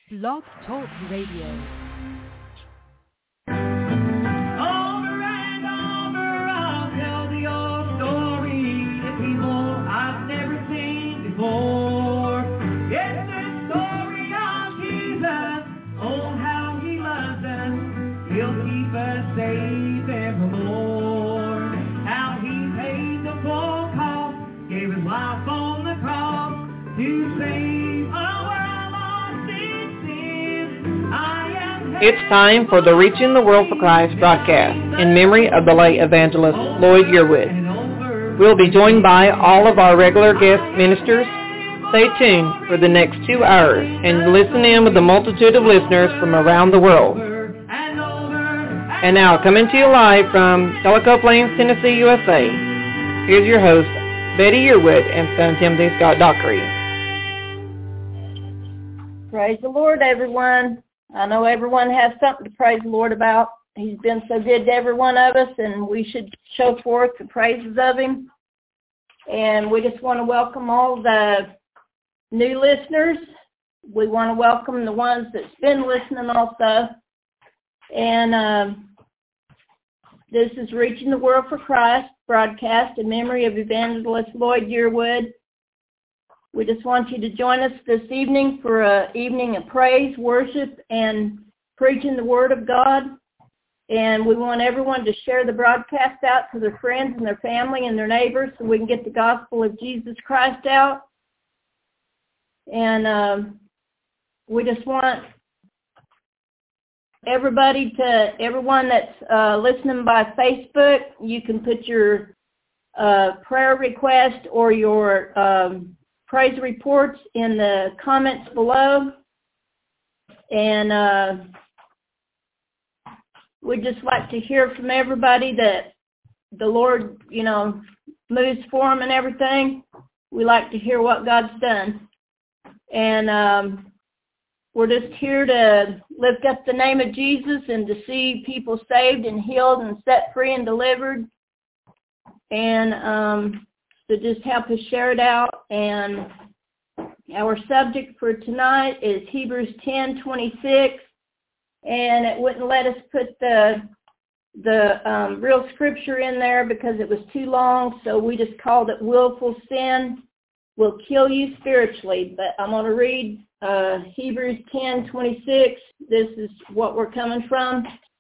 Blog Talk Radio. It's time for the Reaching the World for Christ broadcast in memory of the late evangelist Lloyd Yearwood. We'll be joined by all of our regular guest ministers. Stay tuned for the next 2 hours and listen in with a multitude of listeners from around the world. And now, coming to you live from Tellico Plains, Tennessee, USA, here's your host, Betty Yearwood and son Timothy Scott Dockery. Praise the Lord, everyone. I know everyone has something to praise the Lord about. He's been so good to every one of us, and we should show forth the praises of Him. And we just want to welcome all the new listeners. We want to welcome the ones that's been listening also. And this is Reaching the World for Christ broadcast in memory of Evangelist Lloyd Yearwood. We just want you to join us this evening for an evening of praise, worship, and preaching the Word of God. And we want everyone to share the broadcast out to their friends and their family and their neighbors so we can get the gospel of Jesus Christ out. And we just want everyone that's listening by Facebook, you can put your prayer request or your praise reports in the comments below. And we'd just like to hear from everybody that the Lord, moves for them and everything. We like to hear what God's done. And we're just here to lift up the name of Jesus and to see people saved and healed and set free and delivered. And to just help us share it out. And our subject for tonight is Hebrews 10:26, and it wouldn't let us put the real scripture in there because it was too long, so we just called it Willful Sin Will Kill You Spiritually. But I'm going to read Hebrews 10:26. This is what we're coming from.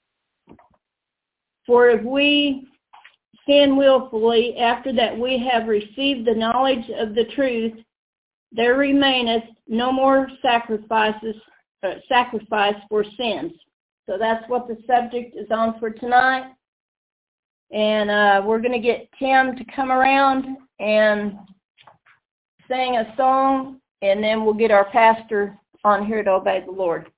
For if we sin willfully after that we have received the knowledge of the truth, there remaineth no more sacrifice for sins. So that's what the subject is on for tonight. And we're going to get Tim to come around and sing a song, and then we'll get our pastor on here to obey the Lord.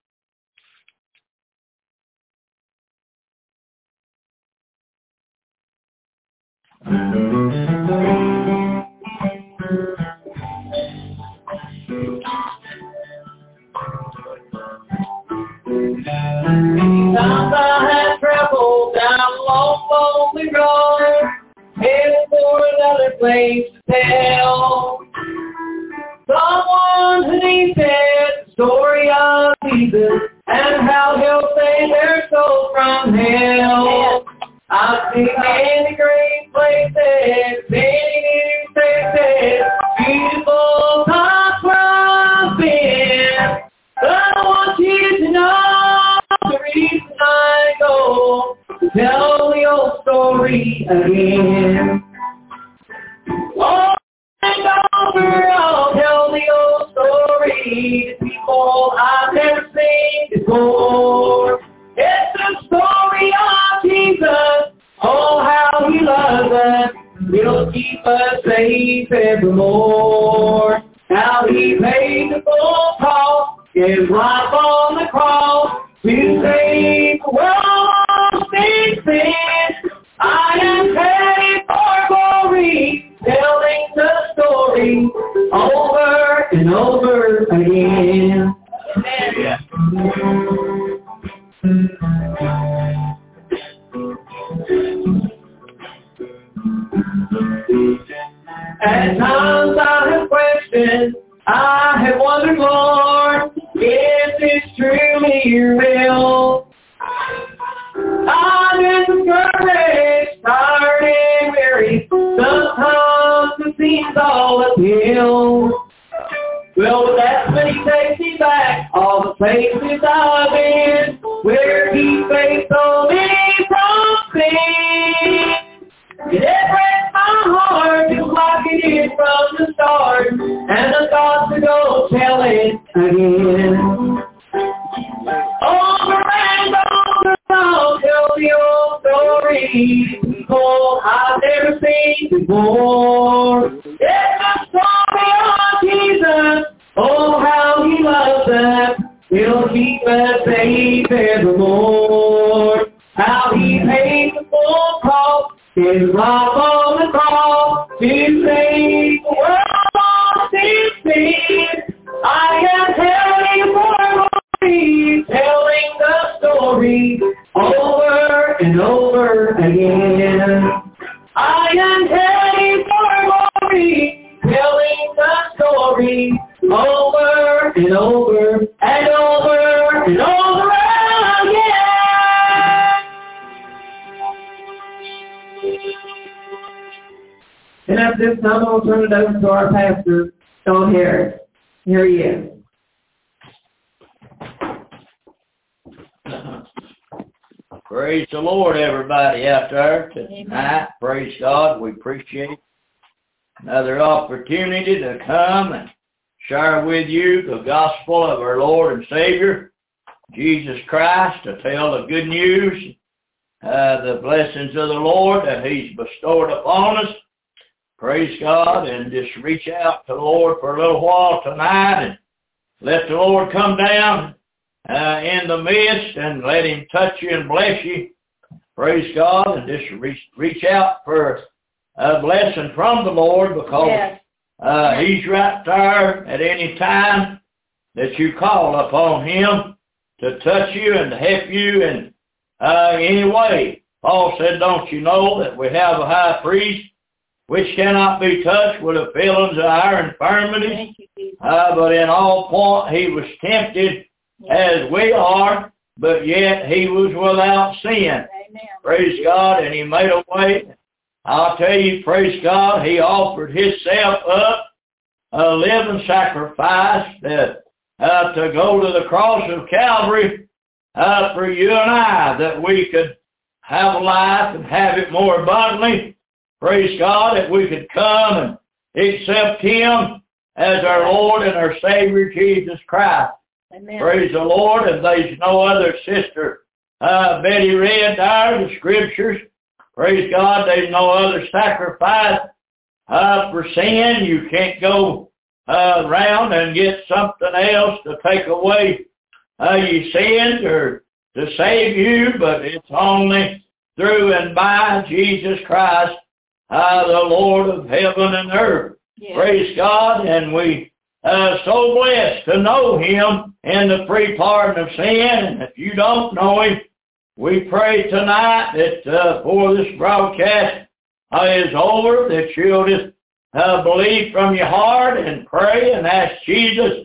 Many times I have traveled down a long, lonely road, headed for another place to tell. Someone who needs the story of Jesus and how He'll save their soul from hell. I've seen many great places, many new faces, beautiful times where I've been. But I want you to know the reason I go to tell the old story again. Over and over I'll tell the old story to people I've never seen before. It's the story of Jesus, oh how He loves us, He'll keep us safe evermore. How He paid the full cost, His life on the cross, to save the world from sin. I am headed for glory, telling the story over and over again. Yeah. At times I have questioned, I have wondered, Lord, if this you will. I've been discouraged, tired and weary. Sometimes it seems all uphill. Well, but that's when he takes me back all the places I've been, where he faithfully from sin. It breaks my heart just like it did from the start, and the thoughts to go tell it again. Over and over, I'll tell the old story, people I've never seen before. It's a story of Jesus, oh how he loves us, he'll keep us safe evermore. How he paid the full cost, his life on the cross, to save the world lost in sin. I am telling glory, telling the story over and over again. I am telling glory, telling the story over and over and over and over again. And at this time, I'll turn it over to our pastor, Sean Harris. Here he is. Praise the Lord, everybody out there tonight. Praise God. We appreciate another opportunity to come and share with you the gospel of our Lord and Savior, Jesus Christ, to tell the good news, the blessings of the Lord that he's bestowed upon us. Praise God, and just reach out to the Lord for a little while tonight and let the Lord come down in the midst and let him touch you and bless you. Praise God, and just reach out for a blessing from the Lord, because he's right there at any time that you call upon him to touch you and to help you in any way. Paul said, don't you know that we have a high priest which cannot be touched with the feelings of our infirmities, but in all point he was tempted as we are, but yet he was without sin. Amen. Praise God, and he made a way. I'll tell you, praise God, he offered himself up, a living sacrifice, to go to the cross of Calvary for you and I, that we could have life and have it more abundantly. Praise God, that we could come and accept him as our Lord and our Savior, Jesus Christ. Amen. Praise the Lord, and there's no other sister. Betty read there the scriptures. Praise God, there's no other sacrifice for sin. You can't go around and get something else to take away your sins or to save you, but it's only through and by Jesus Christ, the Lord of heaven and earth. Yes. Praise God, and we so blessed to know him in the free pardon of sin. And if you don't know him, we pray tonight that before this broadcast is over, that you'll just believe from your heart and pray and ask Jesus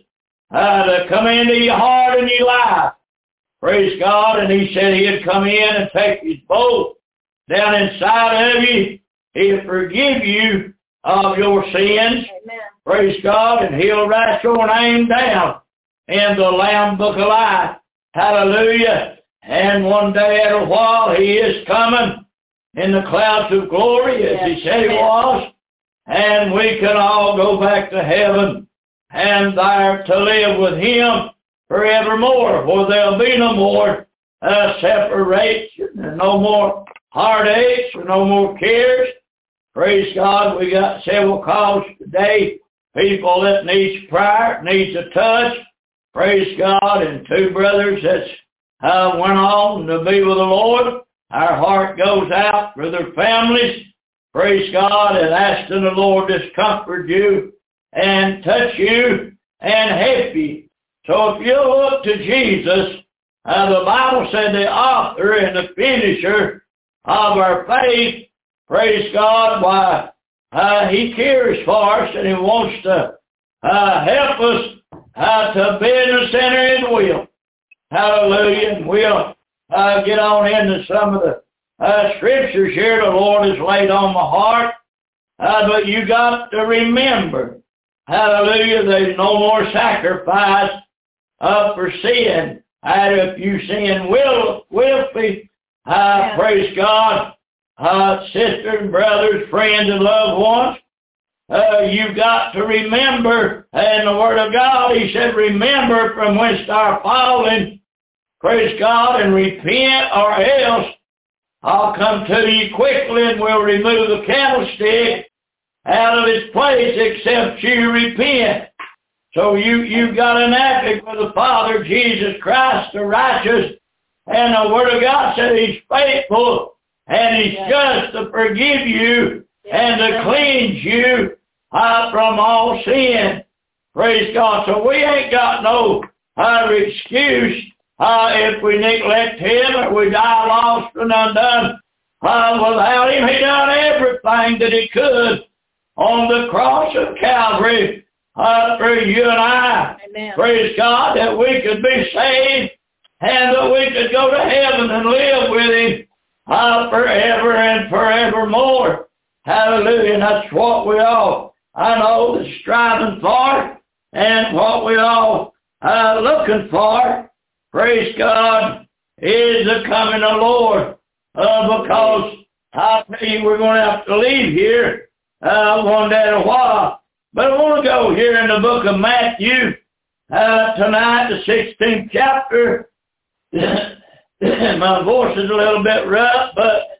to come into your heart and your life. Praise God, and he said he'd come in and take his boat down inside of you. He'll forgive you of your sins. Amen. Praise God, and he'll write your name down in the Lamb Book of Life. Hallelujah. And one day at a while, he is coming in the clouds of glory, as he said he was. And we can all go back to heaven and there to live with him forevermore, where there'll be no more separation and no more heartaches and no more cares. Praise God, we got several calls today. People that needs prayer, needs a touch. Praise God, and two brothers that went on to be with the Lord. Our heart goes out for their families. Praise God, and asking the Lord to comfort you and touch you and help you. So if you look to Jesus, the Bible said the author and the finisher of our faith, praise God, why he cares for us and he wants to help us to be in the center of his will. Hallelujah. And we'll get on into some of the scriptures here the Lord has laid on my heart. But you got to remember, hallelujah, there's no more sacrifice for sin. And if you sin willfully, praise God, sisters and brothers, friends and loved ones, you've got to remember, in the Word of God, He said, remember from whence thou art fallen, praise God, and repent, or else I'll come to you quickly and will remove the candlestick out of its place except you repent. So you've got an advocate with the Father, Jesus Christ, the righteous, and the Word of God said He's faithful and He's just to forgive you and to cleanse you from all sin. Praise God. So we ain't got no excuse if we neglect Him or we die lost and undone. Without Him, He done everything that He could on the cross of Calvary for you and I. Amen. Praise God, that we could be saved and that we could go to heaven and live with Him forever and forevermore. Hallelujah. And that's what we all, I know, is striving for and what we all looking for. Praise God, is the coming of the Lord. Because I tell you, we're going to have to leave here one day in a while. But I want to go here in the book of Matthew tonight, the 16th chapter. My voice is a little bit rough, but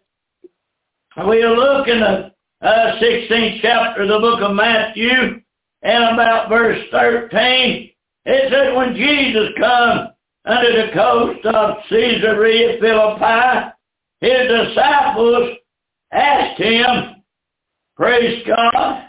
we'll look in the 16th chapter of the book of Matthew and about verse 13. It said, when Jesus come under the coast of Caesarea Philippi, His disciples asked Him, praise God,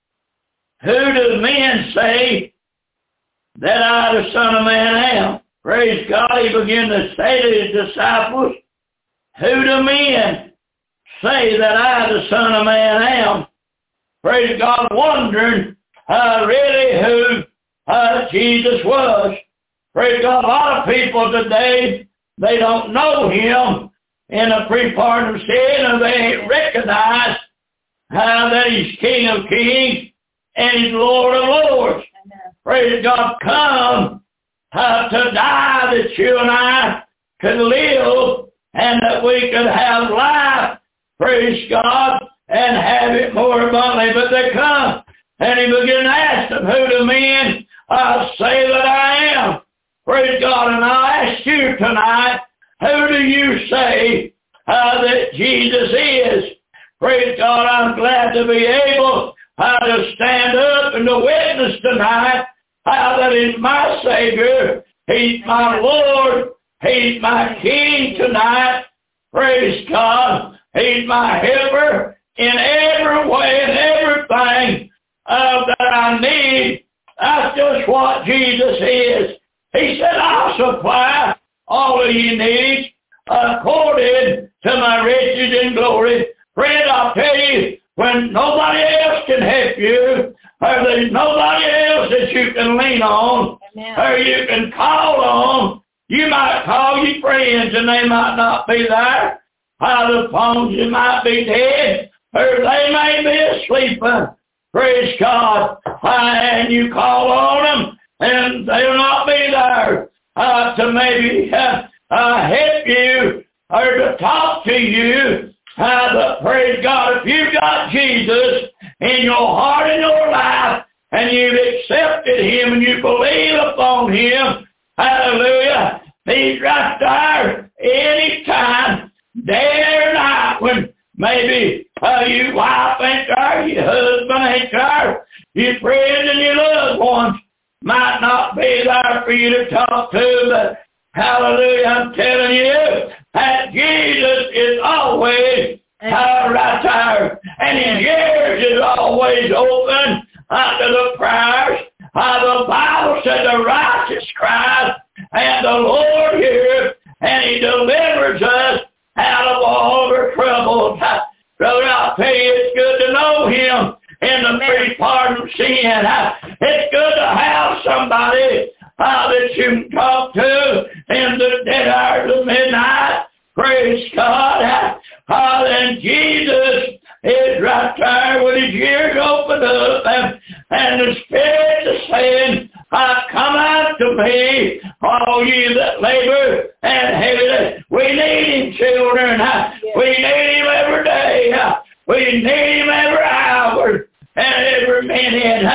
who do men say that I, the Son of Man, am? Praise God. He began to say to His disciples, who do men say that I, the Son of Man, am? Praise God, wondering really who Jesus was. Praise God, a lot of people today, they don't know Him in a pre-pardon of sin, and they ain't recognized that He's King of Kings and He's Lord of Lords. Amen. Praise God, come to die that you and I could live and that we could have life, praise God, and have it more abundantly. But they come, and He began to ask them, who do men say that I am? Praise God, and I'll ask you tonight, who do you say that Jesus is? Praise God, I'm glad to be able to stand up and to witness tonight that He's my Savior, He's my Lord, He's my King tonight. Praise God, He's my helper in every way and everything that I need. That's just what Jesus is. He said, I'll supply all of your needs according to my riches and glory. Friend, I'll tell you, when nobody else can help you, or there's nobody else that you can lean on, Amen. or you can call on, you might call your friends and they might not be there. The phones might be dead, or they may be asleep. Praise God. And you call on them, and they'll not be there to maybe help you or to talk to you. But praise God, if you've got Jesus in your heart and your life, and you've accepted Him and you believe upon Him, hallelujah, He's right there anytime, day or night, when maybe your wife ain't there, your husband ain't there, your friends and your loved ones might not be there for you to talk to, but hallelujah, I'm telling you that Jesus is always right there, and His ears is always open to the prayers. The Bible said the righteous cries, and the Lord hears, and He delivers us out of all our troubles. Brother, I'll tell you, it's good to know Him in the pre-pardon of sin. It's good to have somebody that you can talk to in the dead hours of midnight. Praise God. And Jesus is right there with his ears opened up, and the Spirit is saying, come out to me, all you that labor and heavy laden. We need him, children. We need him every day. We need him every hour and every minute.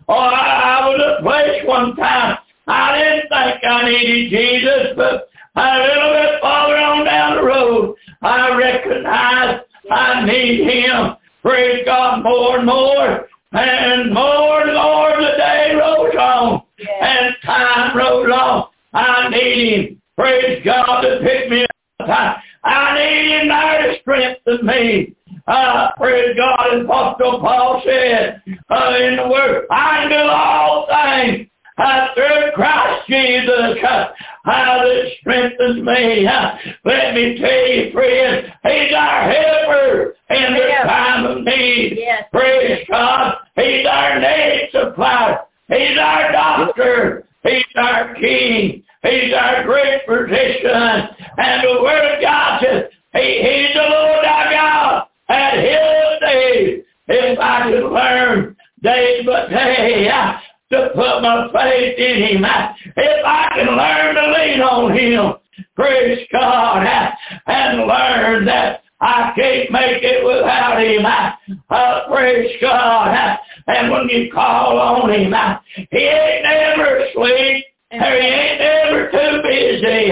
I was a place one time. I didn't think I needed Jesus, but a little bit farther on down the road, I recognized I need him. Praise God, more and more. And more the day rolls on. And time rolls on. I need him. Praise God to pick me up. I need him there to strengthen me. Praise God, as Apostle Paul said in the Word, I can do all things through Christ Jesus, that strengthens me. Let me tell you, friend, he's our helper in the time of need. Yes. Praise God. He's our need supplier. He's our doctor. He's our king. He's our great physician. And the Word of God says, he's the Lord our God, and he'll save. If I could learn day by day to put my faith in him, if I can learn to lean on him, praise God, and learn that I can't make it without him, praise God, and when you call on him, he ain't never asleep. He ain't never too busy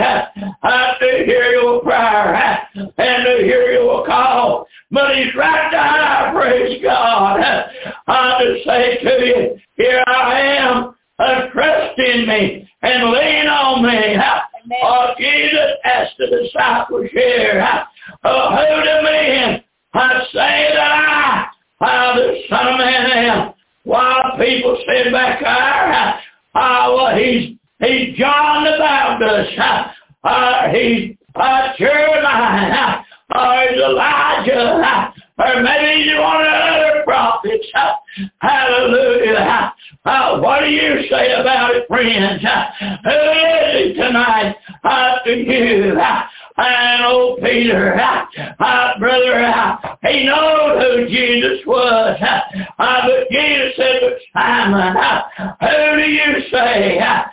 to hear your prayer and to hear your call. But he's right there, praise God, to say to you, here I am, trust in me and lean on me. Jesus asked the disciples here, who to me say that I, the Son of Man am. While people said back there, well, he's John the Baptist, he's Jeremiah, or he's Elijah, or maybe he's one of the other prophets. Hallelujah. What do you say about it, friends? Who is he tonight to you? And old Peter, brother, he knows who Jesus was. But Jesus said to Simon, who do you say that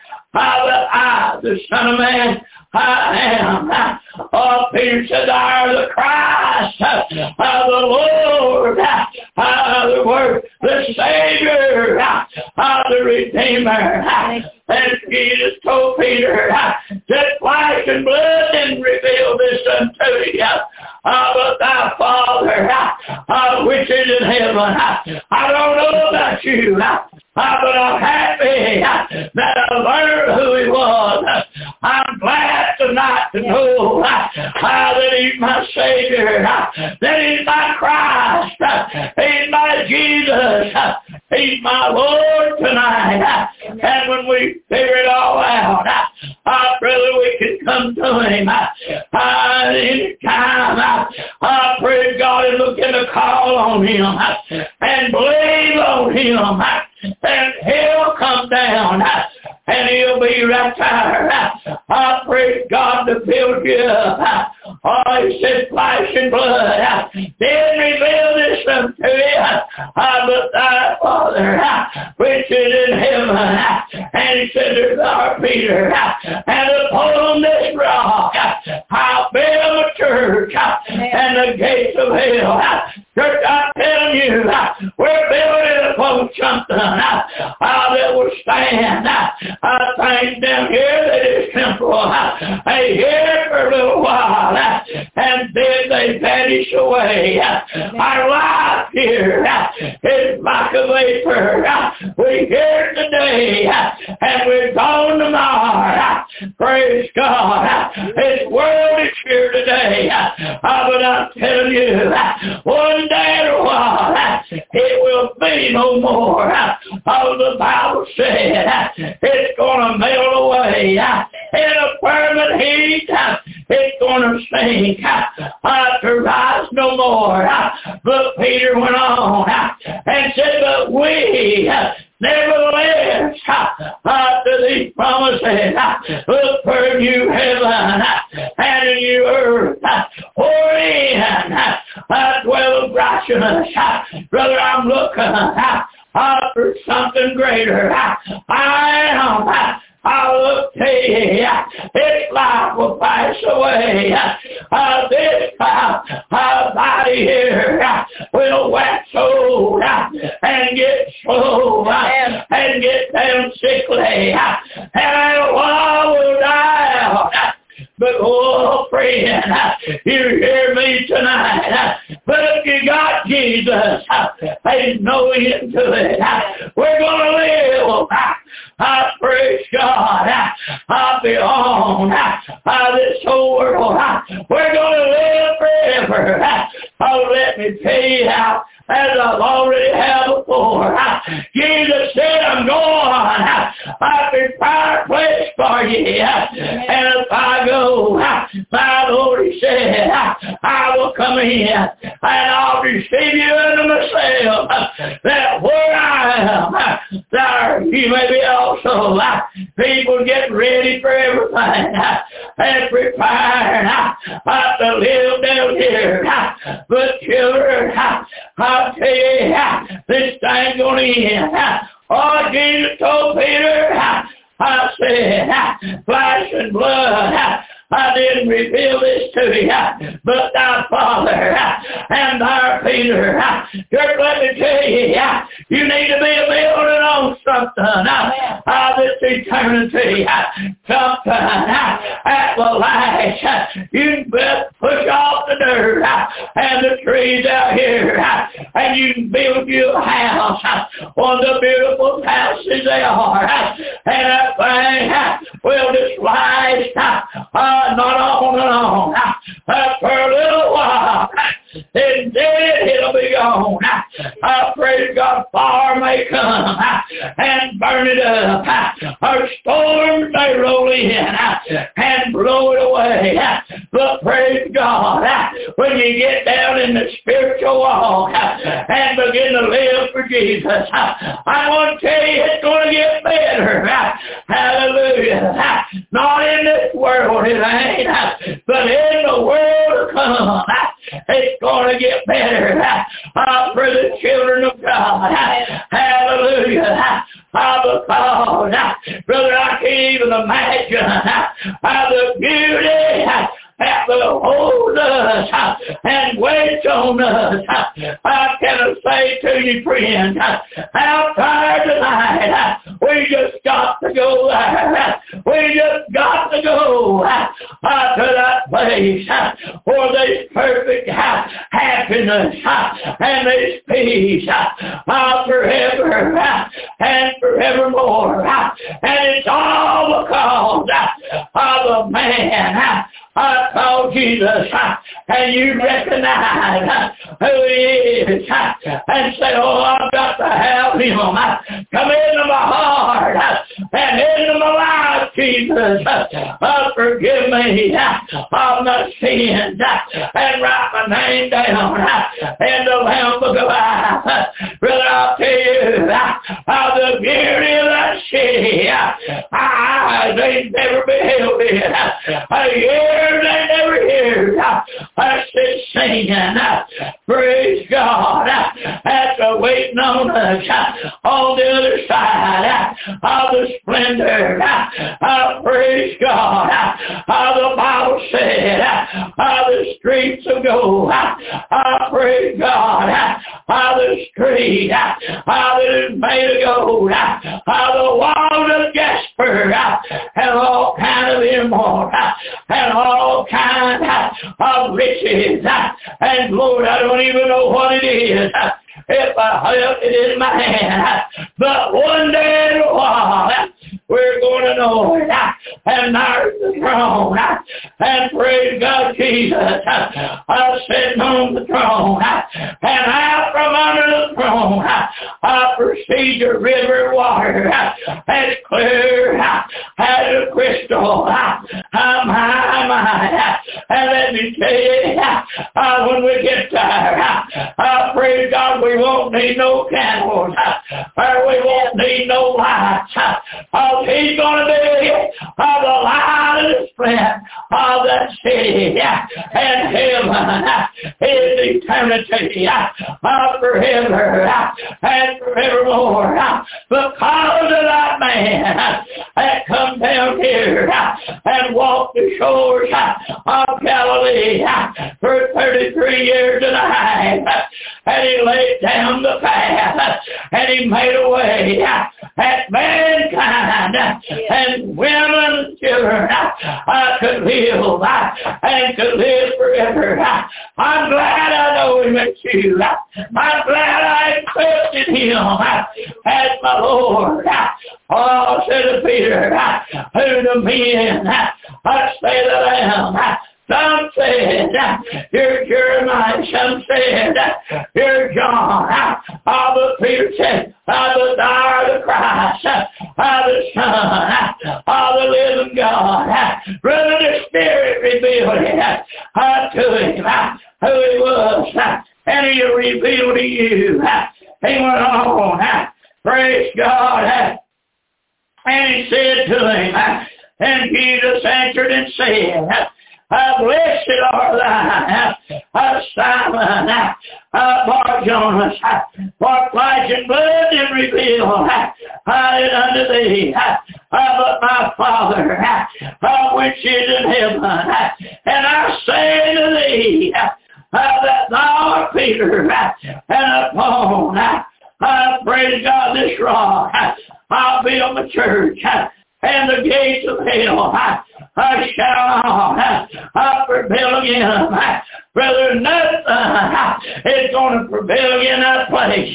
I, the Son of Man, I am? Peter said, thou art the Christ, the Lord, the Word, the Savior, the Redeemer. And Jesus told Peter that flesh and blood didn't reveal this unto you, but thy Father, which is in heaven. I don't know about you, but I'm happy that I learned who he was. I'm glad tonight to know that he's my Savior, that he's my Christ, he's my Jesus, he's my Lord tonight. And when we figure it all out, brother, we can come to him any time. Praise God, and look in the call on him and believe on him. And he'll come down, and he'll be right there. Praise God to build you up. He said, flesh and blood didn't reveal this unto you, but thy Father, which is in heaven. And he said to our Peter, and upon this rock I'll build a church, and the gates of hell. Church, I'm telling you, we're building upon something that will stand. Things down here that is temporal. They here for a little while, and then they vanish away. Our life here is like a vapor. We're here today, and we're gone tomorrow. Praise God. This world is here today, but I'm telling you, one day or a while, it will be no more. The Bible said it's going to melt away in a fervent heat. It's going to sink to rise no more. But Peter went on and said, but we Nevertheless, to these promises, look for a new heaven and a new earth, wherein dwells righteousness. Brother, I'm looking for something greater. I'll look to you. This life will pass away. This body here will wax old and get slow and get down sickly. And a while will die out. But, oh, friend, you hear me tonight. But if you got Jesus, there's no end to it. We're going to live. Praise God. Beyond this whole world. We're going to live forever. Oh, let me tell you how. As I've already had before. Jesus said, I'm going. I prepare a place for you. And if I go, my Lord, he said, I will come in and I'll receive you into myself. That where I am, there you may be also. People get ready for everything and preparing to live down here. But children, I'll tell you, this thing's going to end. Oh, Jesus told Peter, I said, flesh and blood, I didn't reveal this to you, but thy Father and our Peter. Church, let me tell you, you need to be building on something this eternity, something that will last. You can push off the dirt and the trees out here, and you can build you a house, one of the beautiful houses they are, and that thing will just last not on and on for a little while. And then it'll be gone. Praise God, fire may come and burn it up. Or storms may roll in and blow it away. But praise God, when you get down in the spiritual walk and begin to live for Jesus, I want to tell you it's going to get better. Hallelujah. Not in this world, it ain't, but in the world to come. It's going to get better for the children of God. Hallelujah. Because, brother, I can't even imagine the beauty that will hold us and wait on us. I cannot say to you, friend, how tired tonight. We just got to go there. We just got to go to that place for this perfect happiness and this peace forever and forevermore. And it's all because of the man called Jesus, and you recognize who he is, and say, oh, I've got to have him. Come into my heart and into my life, Jesus. Forgive me of my sins and write my name down in the Lamb Book of Life. Brother, I'll tell you the beauty of that city. They never beheld it. They never heard us singing. Praise God. That's waiting on us on the other side of the splendor. Praise God. The Bible said the streets of gold. Praise God. The street that is made of gold. The walls of jasper and all kind of emerald and all kind of riches. And Lord, I don't even know what it is if I held it in my hand. But one day in a while, we're going to know it. And there's the throne. And praise God, Jesus, I'm sitting on the throne. And out from under the throne, I perceive the river water as clear as a crystal. I'm high am I? And let me tell you, when we get there, praise God, we won't need no candles, or we won't need no lights. He's going to be the light of the split of that city, and heaven is eternity, forever and forevermore. Because of that man that come down here and walked the shores of Galilee for 33 years and a half, and he laid down the path, and he made a way that mankind and women and children could live and could live forever. I'm glad I know him as you. I'm glad I accepted him as my Lord. Oh, said Peter, who the men say that I am. Some said, you're Jeremiah. Some said, you're John. But Peter said, but thou art the Christ, the Son of the living God. Brother, the Spirit revealed it to him who he was, and he revealed to you. He went on, praise God, and he said to him, and Jesus answered and said, blessed are thou, Simon, Bar-Jonas, for flesh and blood did reveal it unto thee, but my Father, which is in heaven. And I say to thee, that thou art Peter, and upon, praise God, this rock, I'll build my church, and the gates of hell shall not prevail again. Brother, nothing is going to prevail again that place.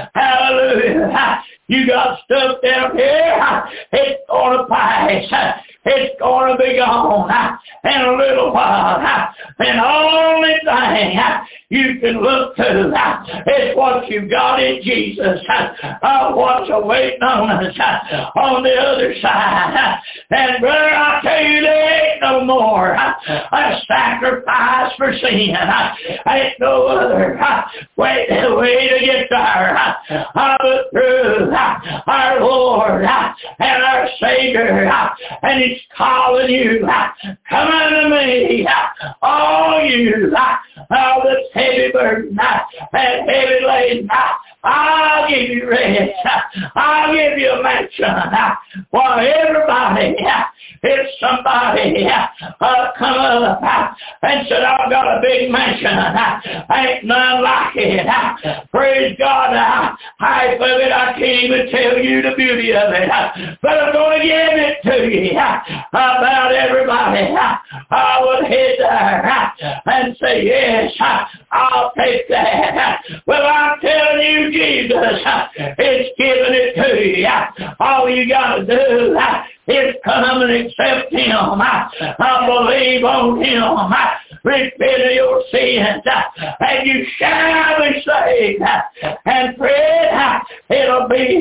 Hallelujah. You got stuff down here, it's going to pass. It's going to be gone in a little while. And the only thing you can look to is what you got in Jesus. What's awaiting on us on the other side. And brother, I tell you, there ain't no more a sacrifice for sin. Ain't no other way to get there but through our Lord and our Savior. And He's calling you, come unto me, all you that's heavy burden and heavy laden. I'll give you rest. I'll give you a mansion for everybody. If somebody come up and said, I've got a big mansion, ain't none like it. Praise God, half of it I can't even tell you the beauty of it. But I'm going to give it to you. About everybody, I would head there and say, yes, I'll take that. Well, I'm telling you, Jesus is giving it to you. All you got to do is come and accept Him. Believe on Him. Repent of your sins, and you shall be saved. And pray, it'll be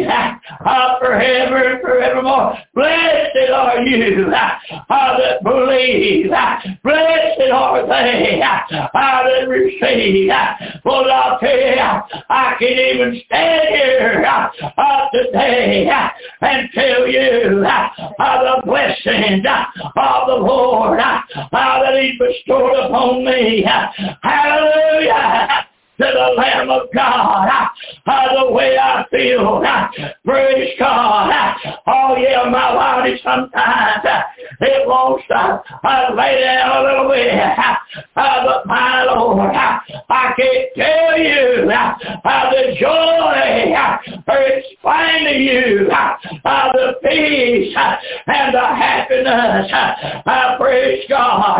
forever and forevermore. Blessed are you that believe. Blessed are they that receive. Well, I'll tell you, I can even stand here today and tell you the blessings of the Lord that He bestowed upon me. Hallelujah. To the Lamb of God, the way I feel, praise God. Oh yeah, my body sometimes, it won't stop. I lay down a little bit, but my Lord, I can't tell you the joy, or explain to you the peace and the happiness, praise God,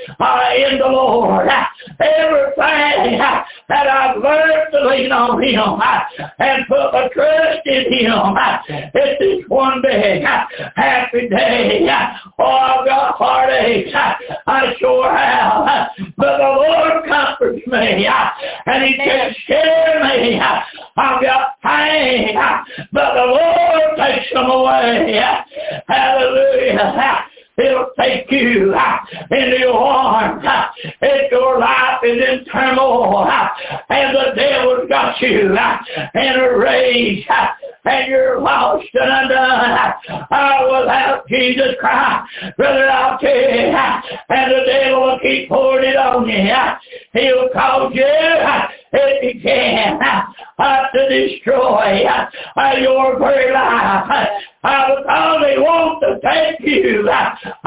in the Lord. Everything that I've learned to lean on Him and put my trust in Him. It's this one big happy day. Oh, I've got heartaches. I sure have. But the Lord comforts me and He takes care of me. I've got pain, but the Lord takes them away. Hallelujah. He'll take you into your arms. If your life is in turmoil and the devil's got you in a rage and you're lost and undone, without Jesus Christ, brother, I'll tell you, and the devil will keep pouring it on you. He'll cause you, if he can, to destroy your very life. Because they want to take you to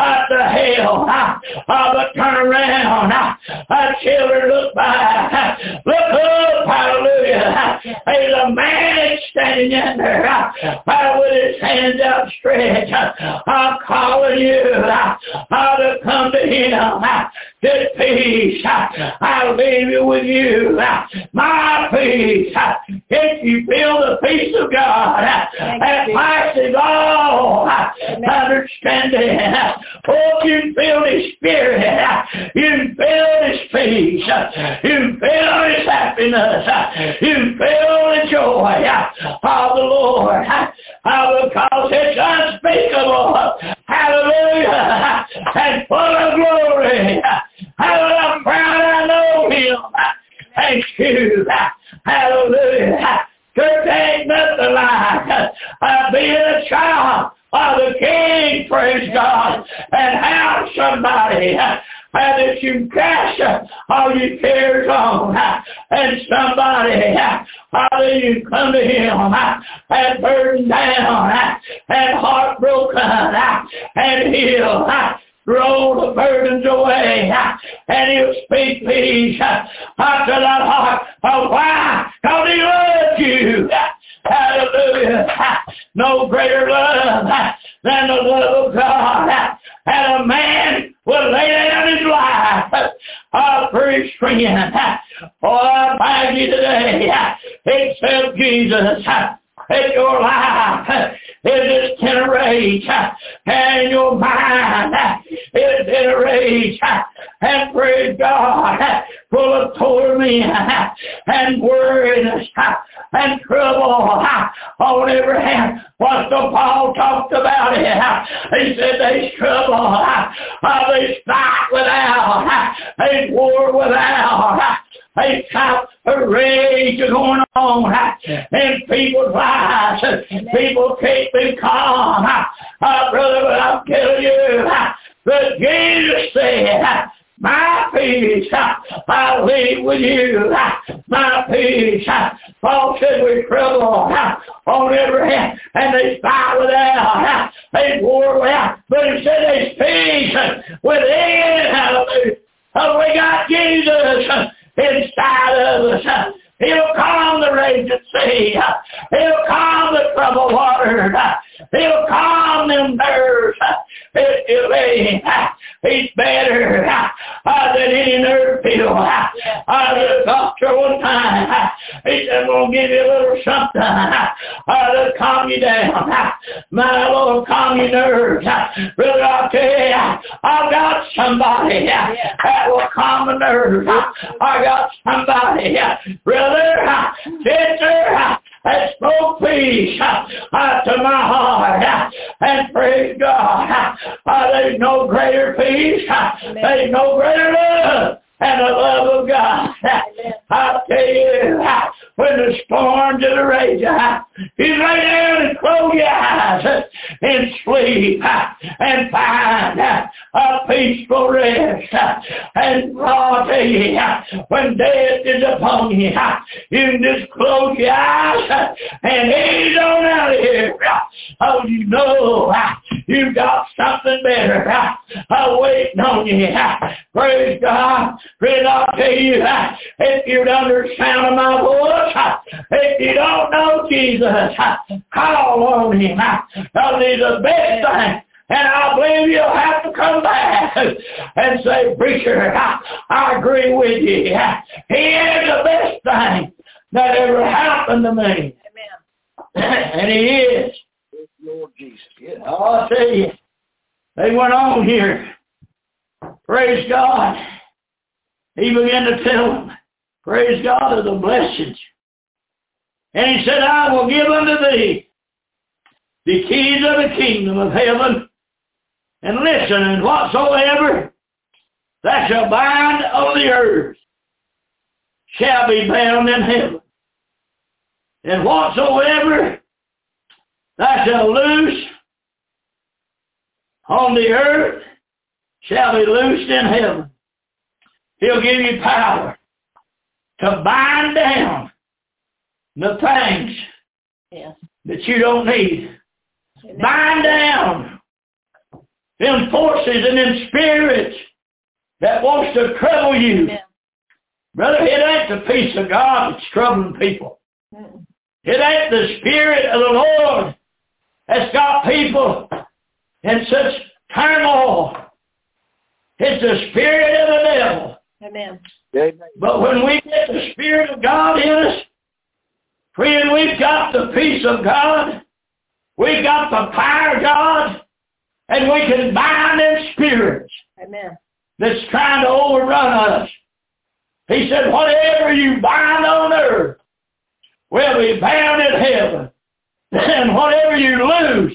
hell. But turn around. Children, look back. Look up, hallelujah. There's a man standing in there with his hands outstretched. I'm calling you to come to him. This peace, I'll leave it with you. My peace. If you feel the peace of God, that passes all understanding. Oh, you feel His Spirit. You feel His peace. You feel His happiness. You feel the joy of the Lord. Because it's unspeakable. Hallelujah. And full of glory. I'm proud I know Him. Thank you. Hallelujah. Church ain't nothing like being a child of the King, praise God, and have somebody that you can cast all your cares on, and somebody that you come to Him and burdened down and heartbroken, and He'll roll the burdens away, and He'll speak peace to that heart. Oh, why? Because He loves you. Hallelujah. No greater love than the love of God. And a man will lay down his life for his friend. Oh, I bind you today. Accept Jesus. If your life is in a rage, and your mind is in a rage, and praise God, full of torment and worriness and trouble on every hand. What the Paul talked about it. He said there's trouble, there's fight without, there's war without. There's a rage going on in people's lives. People can't be calm. Brother, but I'm telling you, that Jesus said, my peace I leave with you. My peace. Paul said we're trouble on every hand, and they fight without, they war without. But he said there's peace within. Hallelujah. Oh, we got Jesus inside of us. He'll calm the raging sea. He'll calm the troubled water. He'll calm them nerves. He's better than any nerve pill. The doctor one time, he said, I'm going to give you a little something to calm you down. My Lord, calm your nerves. Brother, I'll tell you, I've got somebody that will calm the nerves. I got somebody, brother, sister, that spoke peace to my heart. And praise God, there's no greater peace, there's no greater love and the love of God. I'll tell you, when the storms are raging, you lay down and close your eyes and sleep and find a peaceful rest. And I'll tell you, when death is upon you, you can just close your eyes and ease on out of here. Oh, you know you've got something better waiting on you. Praise God. Friend, I'll tell you, if you're under the sound of my voice, if you don't know Jesus, call on Him. Because He's the best thing. And I believe you'll have to come back and say, preacher, I agree with you. He is the best thing that ever happened to me. Amen. And He is. Lord Jesus. Yeah. Oh, I'll tell you, they went on here. Praise God. He began to tell them, praise God, of the blessings. And He said, I will give unto thee the keys of the kingdom of heaven. And listen, and whatsoever thou shalt bind on the earth shall be bound in heaven. And whatsoever thou shalt loose on the earth shall be loosed in heaven. He'll give you power to bind down the things that you don't need. Amen. Bind down them forces and them spirits that wants to trouble you. Amen. Brother, it ain't the peace of God that's troubling people. Amen. It ain't the Spirit of the Lord that's got people in such turmoil. It's the spirit of the devil. Amen. But when we get the Spirit of God in us, friend, we've got the peace of God. We've got the power of God. And we can bind them spirits. Amen. That's trying to overrun us. He said, whatever you bind on earth will be bound in heaven. And whatever you loose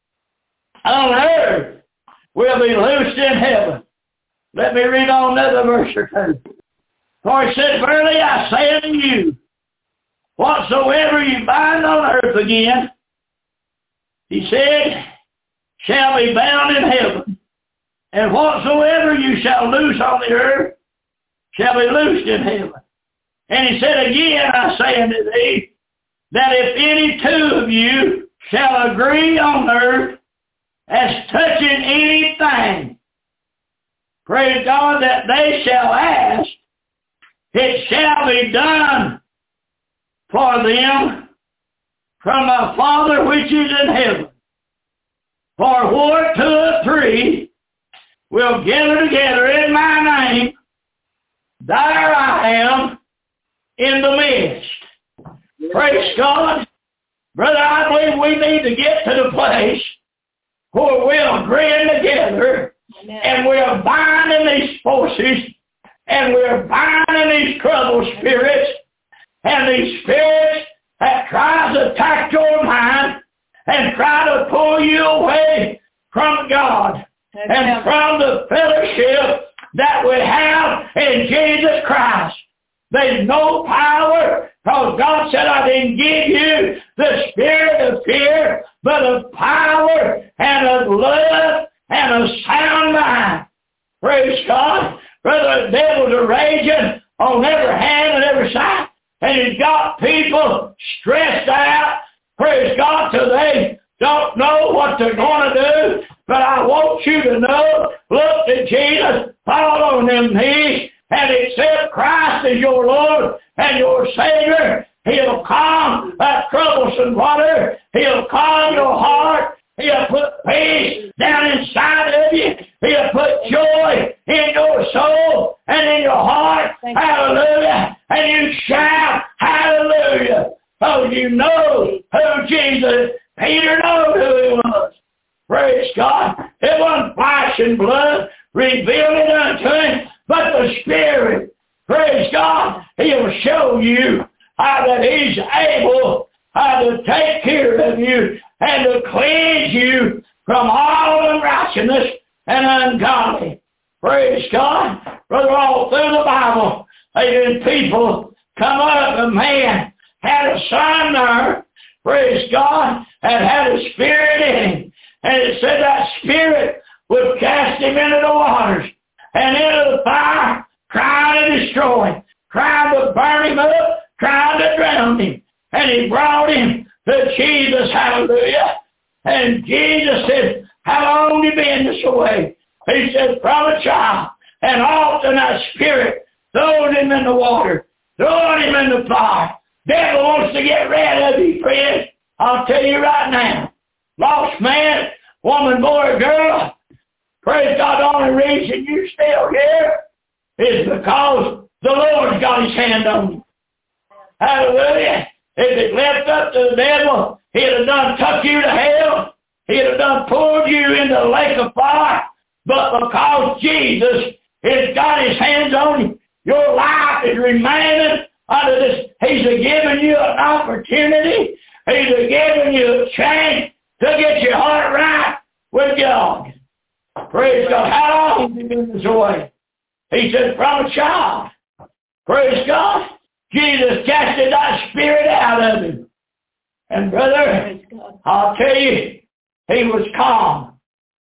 on earth will be loosed in heaven. Let me read on another verse or two. For he said, verily I say unto you, whatsoever you bind on earth again, he said, shall be bound in heaven. And whatsoever you shall loose on the earth shall be loosed in heaven. And he said, again I say unto thee, that if any two of you shall agree on earth as touching anything, praise God, that they shall ask, it shall be done for them from my Father which is in heaven. For where two or three will gather together in my name, there I am in the midst. Praise God. Brother, I believe we need to get to the place where we're agreeing together. Amen. And we're binding these forces, and we're binding these troubled spirits, and these spirits that try to attack your mind and try to pull you away from God. Amen. And from the fellowship that we have in Jesus Christ. There's no power, because God said, I didn't give you the spirit of fear, but of power and of love and of sound mind. Praise God. Brother, the devil's a raging on every hand and every side, and he's got people stressed out, praise God, till they don't know what they're going to do. But I want you to know, look to Jesus, fall on them knees, and accept Christ as your Lord and your Savior. He'll calm that troublesome water. He'll calm your heart. He'll put peace down inside of you. He'll put joy in your soul and in your heart. Hallelujah. And you shout, hallelujah. Oh, you know who Jesus. Peter knew who he was. Praise God. It wasn't flesh and blood revealed it unto him, but the Spirit. Praise God. He'll show you how that he's able to take care of you and to cleanse you from all unrighteousness and ungodly. Praise God. Brother, all through the Bible, there's been people come up, a man had a son there, praise God, and had a spirit in him. And it said that spirit would cast him into the waters and into the fire, trying to destroy him, trying to burn him up, trying to drown him. And he brought him to Jesus, hallelujah. And Jesus said, how long have you been this way? He said, from a child. And often that spirit throws him in the water, throwing him in the fire. Devil wants to get rid of you, friends. I'll tell you right now. Lost man, woman, boy, girl, praise God, the only reason you're still here is because the Lord's got his hand on you. Hallelujah. If it left up to the devil, he'd have done took you to hell. He'd have done pulled you into the lake of fire. But because Jesus has got his hands on you, your life is remaining under this. He's given you an opportunity. He's given you a chance to get your heart right with God. Praise God. How long have you been this way? He said, from a child. Praise God. Jesus casted that spirit out of him. And brother, I'll tell you, he was calm.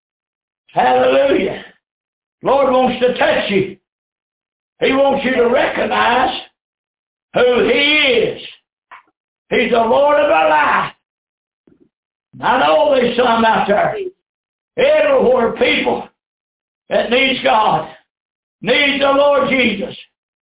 Hallelujah. Lord wants to touch you. He wants you to recognize who he is. He's the Lord of our life. I know there's some out there. Everywhere people that needs God, needs the Lord Jesus,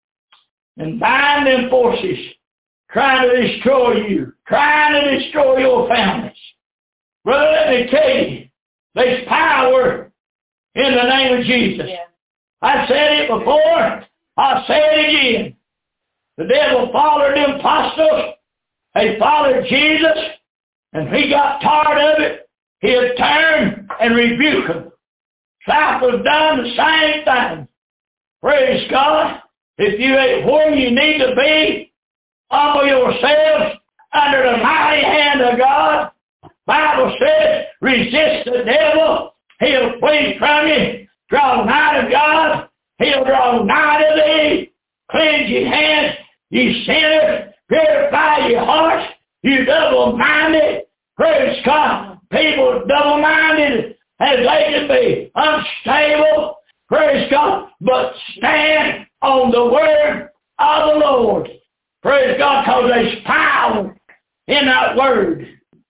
and bind them forces trying to destroy you, trying to destroy your families. Brother, let me tell you, there's power in the name of Jesus. Yeah. I said it before, I'll say it again. The devil followed the apostles, they followed Jesus, and he got tired of it. He'd turn and rebuke them. Disciples done the same thing. Praise God. If you ain't where you need to be, humble yourselves under the mighty hand of God. Bible says, resist the devil. He'll flee from you. Draw nigh to God. He'll draw nigh to thee. Cleanse your hands, ye sinners. Purify your hearts, you double-minded. Praise God. People double-minded as they can be. Unstable. Praise God. But stand on the word of the Lord. Praise God, because there's power in that word.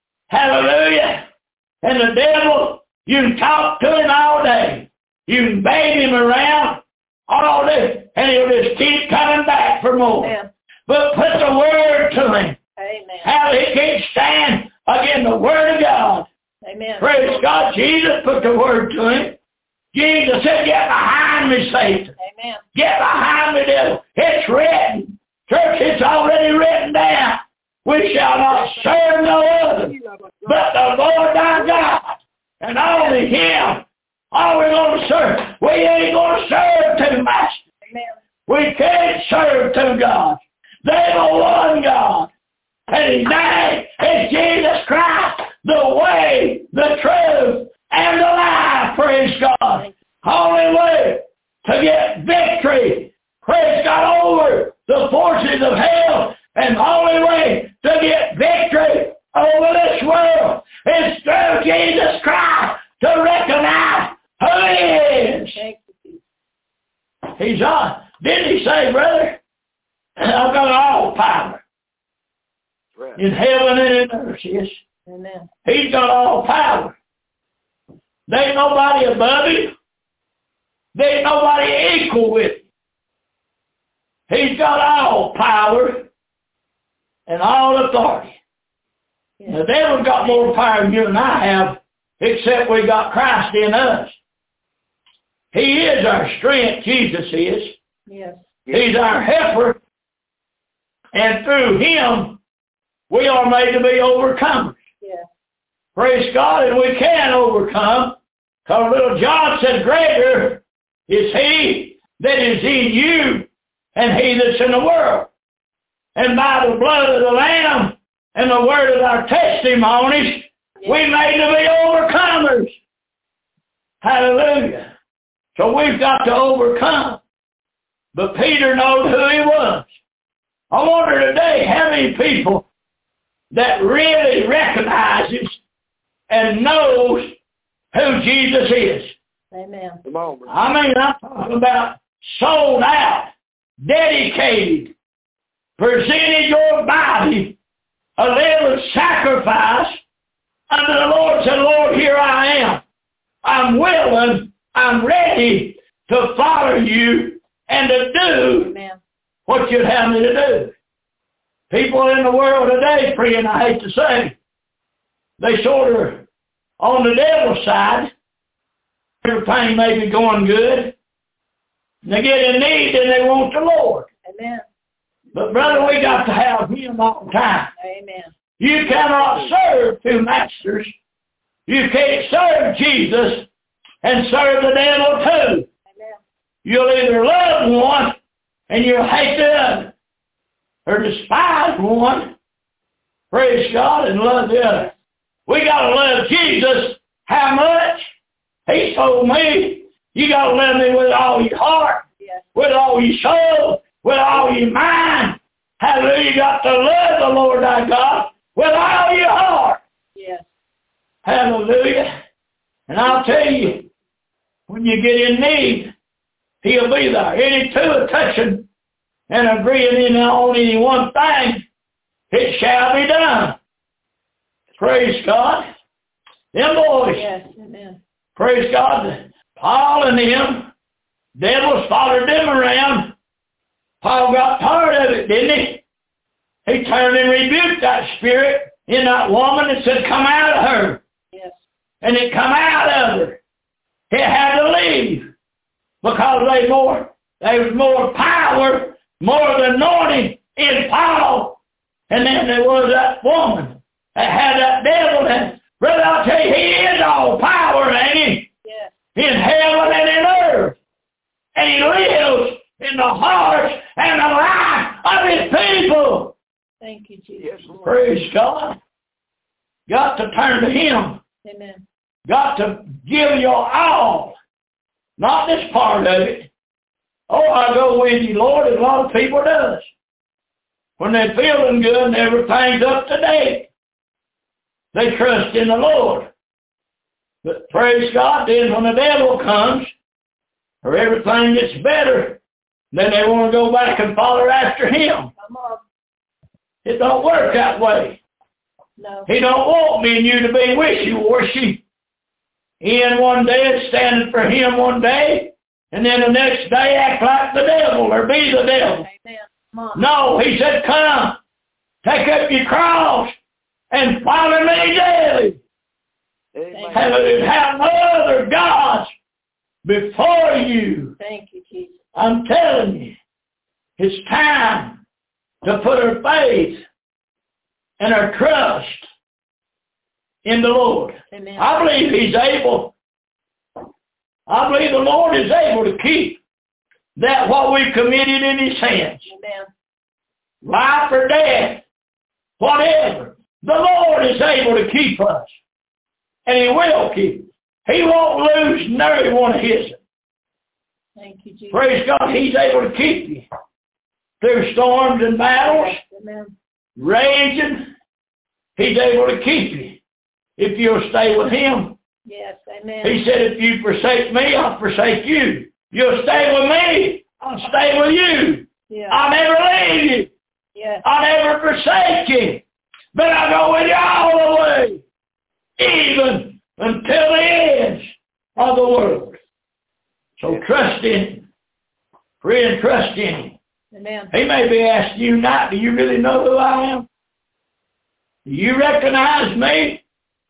Hallelujah. And the devil, you can talk to him all day. You can bang him around all day, and he'll just keep coming back for more. Amen. But put the word to him. Amen. How he can't stand against the word of God. Amen. Praise God. Jesus put the word to him. Jesus said, get behind me, Satan. Amen. Get behind me, devil. It's written. Church, it's already written down. We shall not serve no other but the Lord thy God. And only him. All we're going to serve. We ain't going to serve two masters. Amen. We can't serve two gods. There's but one God. And his name is Jesus Christ, the way, the truth, and the life. Praise God. Only way to get victory. Praise God over the forces of hell. And the only way to get victory over this world is through Jesus Christ to recognize who he is. He's on. Didn't he say, brother, I've got all power in heaven and in earth. Yes. Amen. He's got all power. There ain't nobody above him. There ain't nobody equal with him. He's got all power and all authority. Yes. The devil's got more power than you and I have, except we got Christ in us. He is our strength, Jesus is. Yes. He's our helper. And through him, we are made to be overcomers. Yes. Praise God, and we can overcome. Because little John said, greater is he that is in you and he that's in the world. And by the blood of the Lamb and the word of our testimonies, yes, we made to be overcomers. Hallelujah. So we've got to overcome. But Peter knows who he was. I wonder today how many people that really recognizes and knows who Jesus is. Amen. I mean, I'm talking about sold out, dedicated, presented your body a little sacrifice unto the Lord. Said, Lord, here I am. I'm willing, I'm ready to follow you and to do, amen, what you'd have me to do. People in the world today, friend, I hate to say, they sort of on the devil's side. Everything may be going good. They get in need and they want the Lord. Amen. But brother, we got to have him all the time. Amen. You cannot serve two masters. You can't serve Jesus and serve the devil too. Amen. You'll either love one and you'll hate the other, or despise one, praise God, and love the other. We got to love Jesus how much? He told me, you got to love me with all your heart, Yes. with all your soul, with all your mind. Hallelujah. You got to love the Lord thy God with all your heart. Yes. Hallelujah. And I'll tell you, when you get in need, He'll be there. Any two are touching and agreeing on any one thing, it shall be done. Praise God. Them boys. Yes. Amen. Praise God. Paul and them, devils followed them around. Paul got tired of it, didn't he? He turned and rebuked that spirit in that woman and said, come out of her. Yes. And it come out of her. It had to leave because there was more power, more anointing in Paul. And then there was that woman that had that devil. And brother, I'll tell you, he is all power, ain't he? Yes. In heaven and in earth. And he lives in the hearts and the life of his people. Thank you, Jesus. Praise God. Got to turn to him. Amen. Got to give your all. Not this part of it. Oh, I go with you, Lord, as a lot of people does. When they're feeling good and everything's up to date, they trust in the Lord. But praise God, then when the devil comes, or everything gets better, then they want to go back and follow after him. Come on. It don't work that way. No. He don't want me and you to be wishy-washy. In one day, standing for him one day, and then the next day act like the devil or be the devil. Amen. Come on. No, he said, come, take up your cross and follow me daily. Amen. Have no other gods before you. Thank you, Jesus. I'm telling you, it's time to put our faith and our trust in the Lord. Amen. I believe He's able. I believe the Lord is able to keep that what we've committed in His hands. Amen. Life or death, whatever. The Lord is able to keep us. And He will keep us. He won't lose nary one of His. Thank you, Jesus. Praise God, He's able to keep you through storms and battles, Amen. raging. He's able to keep you if you'll stay with Him. Yes, amen. He said, if you forsake me, I'll forsake you. You'll stay with me, I'll stay with you. Yeah. I'll never leave you. Yes. I'll never forsake you. But I'll go with you all the way, even until the ends of the world. So trust in Him. Friend, trust in Him. Amen. He may be asking you not, do you really know who I am? Do you recognize me?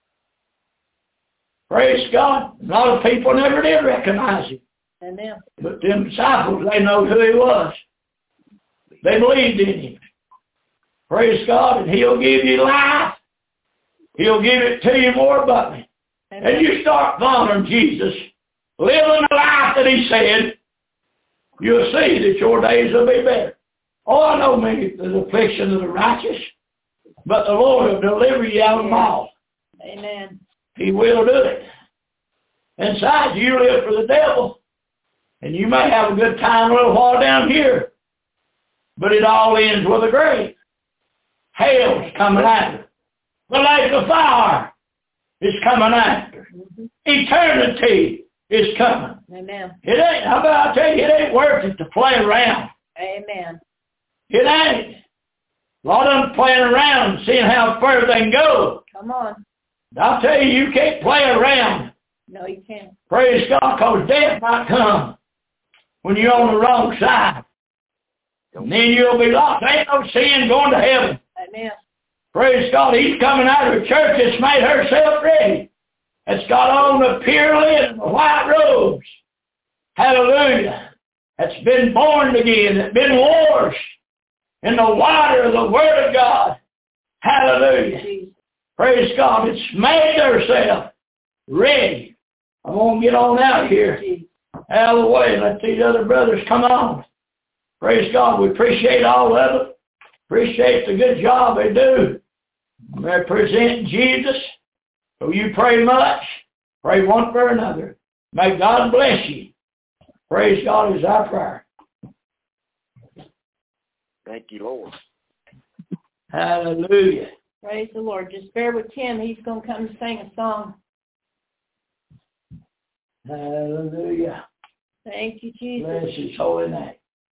Praise God. A lot of people never did recognize Him. Amen. But them disciples, they know who He was. They believed in Him. Praise God. And He'll give you life. He'll give it to you more abundantly. Amen. And you start following Jesus, living the life that He said, you'll see that your days will be better. Oh, I know many is the affliction of the righteous, but the Lord will deliver you out of them all. Amen. He will do it. Inside you live for the devil, and you may have a good time a little while down here, but it all ends with a grave. Hell's coming after. The lake of fire is coming after. Mm-hmm. Eternity is coming. Amen. It ain't, how about I tell you, it ain't worth it to play around. Amen. It ain't. A lot of them playing around and seeing how far they can go. Come on. I'll tell you, you can't play around. No, you can't. Praise God, because death might come when you're on the wrong side. And then you'll be lost. There ain't no sin going to heaven. Amen. Praise God, He's coming out of a church that's made herself ready. That's got on the pure linen, the white robes. Hallelujah. That's been born again, that's been washed in the water of the Word of God. Hallelujah. Jesus. Praise God. It's made herself ready. I'm going to get on out here. Out of the way and let these other brothers come on. Praise God. We appreciate all of it. Appreciate the good job they do. They're presenting Jesus. So you pray much. Pray one for another. May God bless you. Praise God is our prayer. Thank you, Lord. Hallelujah. Praise the Lord. Just bear with Tim. He's going to come and sing a song. Hallelujah. Thank you, Jesus. Bless His holy name.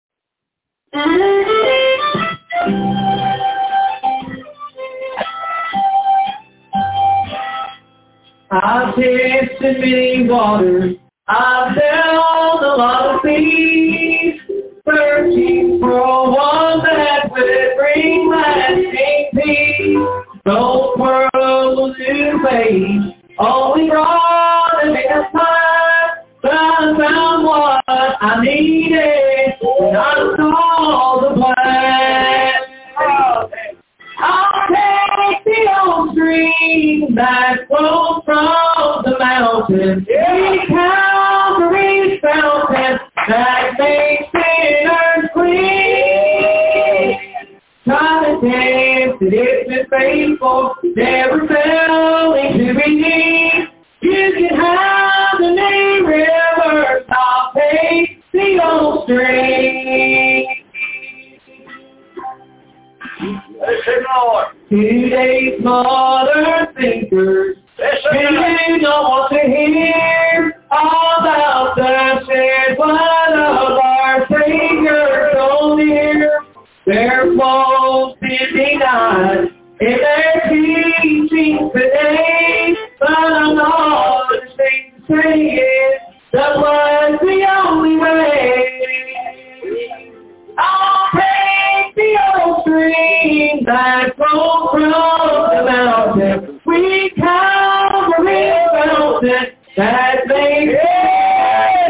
I've tasted many waters. I've found a lot of peace, searching for one that would bring lasting peace. Those worlds to face only brought a bit of time, but I found what I needed when I saw the plan. I'll take the old stream that flows from the mountain, the Calvary's fountain that makes sinners clean. God has answered, it's been faithful, never failing to redeem. You can have the name rivers, I'll take the old stream. Today's modern thinkers, you don't want to hear all about the shed blood of our Savior so near. Their faults been denied in their teaching today, but I'm not ashamed to say it, the blood's the only way. I'll take the old stream that flows from the mountain, we Calvary fountain that makes it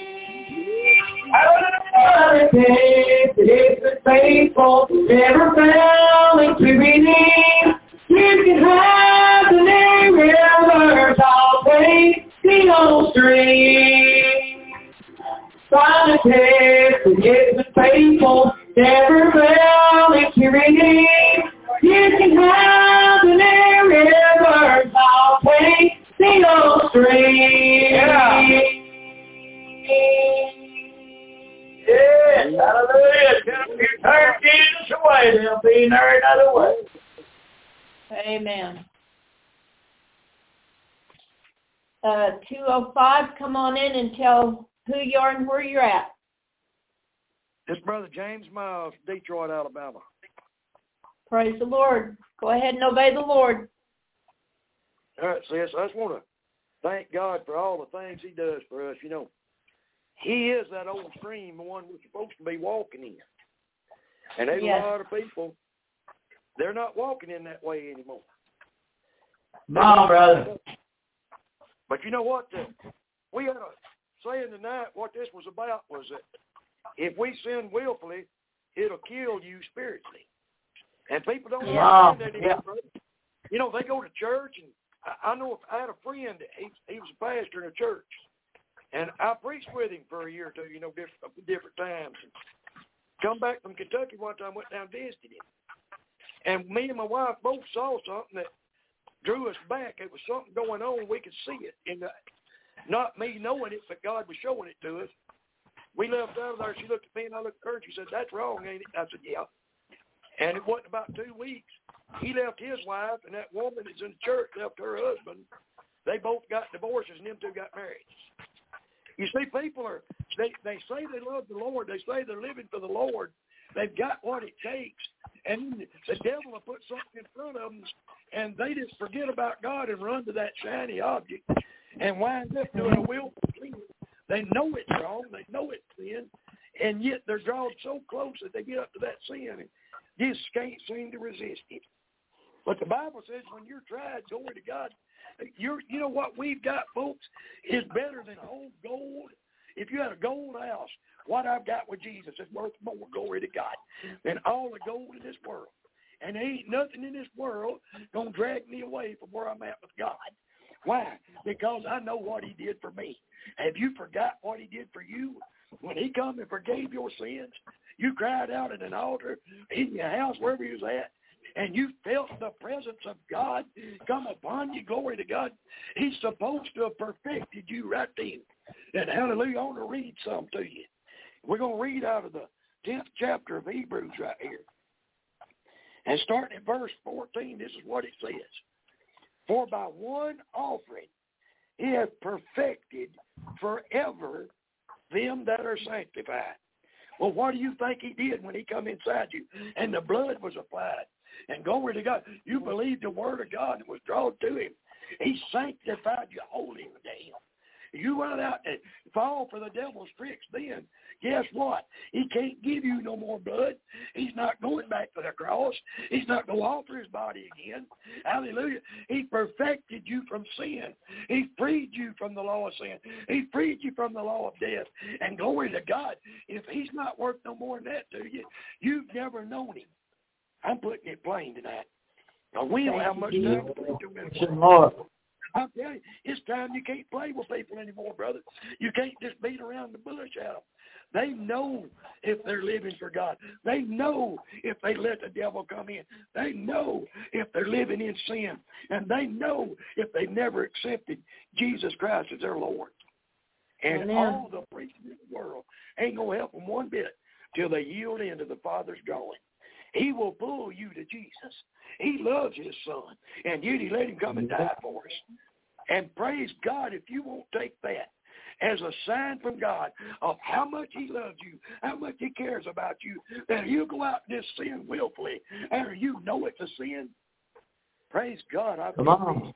clean. It's been faithful, never failing to redeem. You can have the name rivers, I'll take the old stream. Solitaire, it's been faithful, never failing to redeem. You can have the name rivers, I'll take the old stream. Yes, hallelujah. If you turn Jesus away, they'll be there another way. Amen. 205, come on in and tell who you are and where you're at. This Brother James Miles, Detroit, Alabama. Praise the Lord. Go ahead and obey the Lord. All right, sis, I just want to thank God for all the things He does for us. You know, He is that old stream, the one we're supposed to be walking in. And there's a lot of people, they're not walking in that way anymore. No, brother. But you know what? We had a saying tonight, what this was about was that if we sin willfully, it'll kill you spiritually. And people don't understand that anymore. You know, they go to church, and I know if I had a friend, he was a pastor in a church, and I preached with him for a year or two, you know, different times. Come back from Kentucky one time, went down and visited him. And me and my wife both saw something that drew us back. It was something going on. We could see it. And not me knowing it, but God was showing it to us. We left out of there. She looked at me, and I looked at her, and she said, "That's wrong, ain't it?" I said, "Yeah." And it wasn't about 2 weeks. He left his wife, and that woman that's in the church left her husband. They both got divorces, and them two got married. You see, people they say they love the Lord. They say they're living for the Lord. They've got what it takes. And the devil will put something in front of them, and they just forget about God and run to that shiny object and wind up doing a willful sin. They know it's wrong. They know it's sin. And yet they're drawn so close that they get up to that sin and just can't seem to resist it. But the Bible says when you're tried, glory to God, you know what we've got, folks, is better than whole gold. If you had a gold house, what I've got with Jesus is worth more, glory to God, than all the gold in this world. And there ain't nothing in this world going to drag me away from where I'm at with God. Why? Because I know what He did for me. Have you forgot what He did for you? When He come and forgave your sins, you cried out at an altar in your house, wherever you was at, and you felt the presence of God come upon you, glory to God, He's supposed to have perfected you right then. And hallelujah, I want to read some to you. We're going to read out of the 10th chapter of Hebrews right here. And starting at verse 14, this is what it says. For by one offering He hath perfected forever them that are sanctified. Well, what do you think He did when He come inside you and the blood was applied? And glory to God, you believed the word of God and was drawn to Him. He sanctified you wholly to Him. You run out and fall for the devil's tricks then. Guess what? He can't give you no more blood. He's not going back to the cross. He's not going to offer His body again. Hallelujah. He perfected you from sin. He freed you from the law of sin. He freed you from the law of death. And glory to God, if He's not worth no more than that to you, you've never known Him. I'm putting it plain tonight. Now, we don't have much time to preach to I'm telling you, it's time you can't play with people anymore, brother. You can't just beat around the bush at them. They know if they're living for God. They know if they let the devil come in. They know if they're living in sin. And they know if they've never accepted Jesus Christ as their Lord. And Amen. All the preaching in the world ain't going to help them one bit till they yield into the Father's drawing. He will pull you to Jesus. He loves His Son, and yet He let Him come and die for us. And praise God if you won't take that as a sign from God of how much He loves you, how much He cares about you, that you go out and just sin willfully, and you know it's a sin. Praise God. Come on.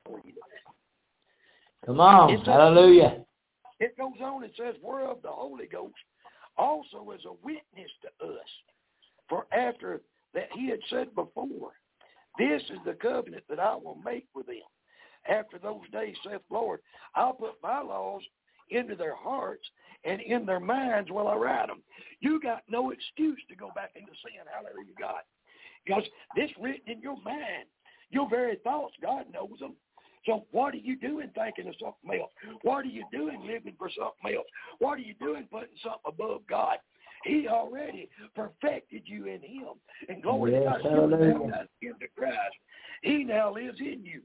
Come on. Hallelujah. It goes on and says, whereof the Holy Ghost also is a witness to us. For after that He had said before, this is the covenant that I will make with them. After those days, saith the Lord, I'll put my laws into their hearts, and in their minds will I write them. You got no excuse to go back into sin. Hallelujah, God. Because this written in your mind, your very thoughts, God knows them. So what are you doing thinking of something else? What are you doing living for something else? What are you doing putting something above God? He already perfected you in Him. And glory to God, you were baptized into Christ. He now lives in you.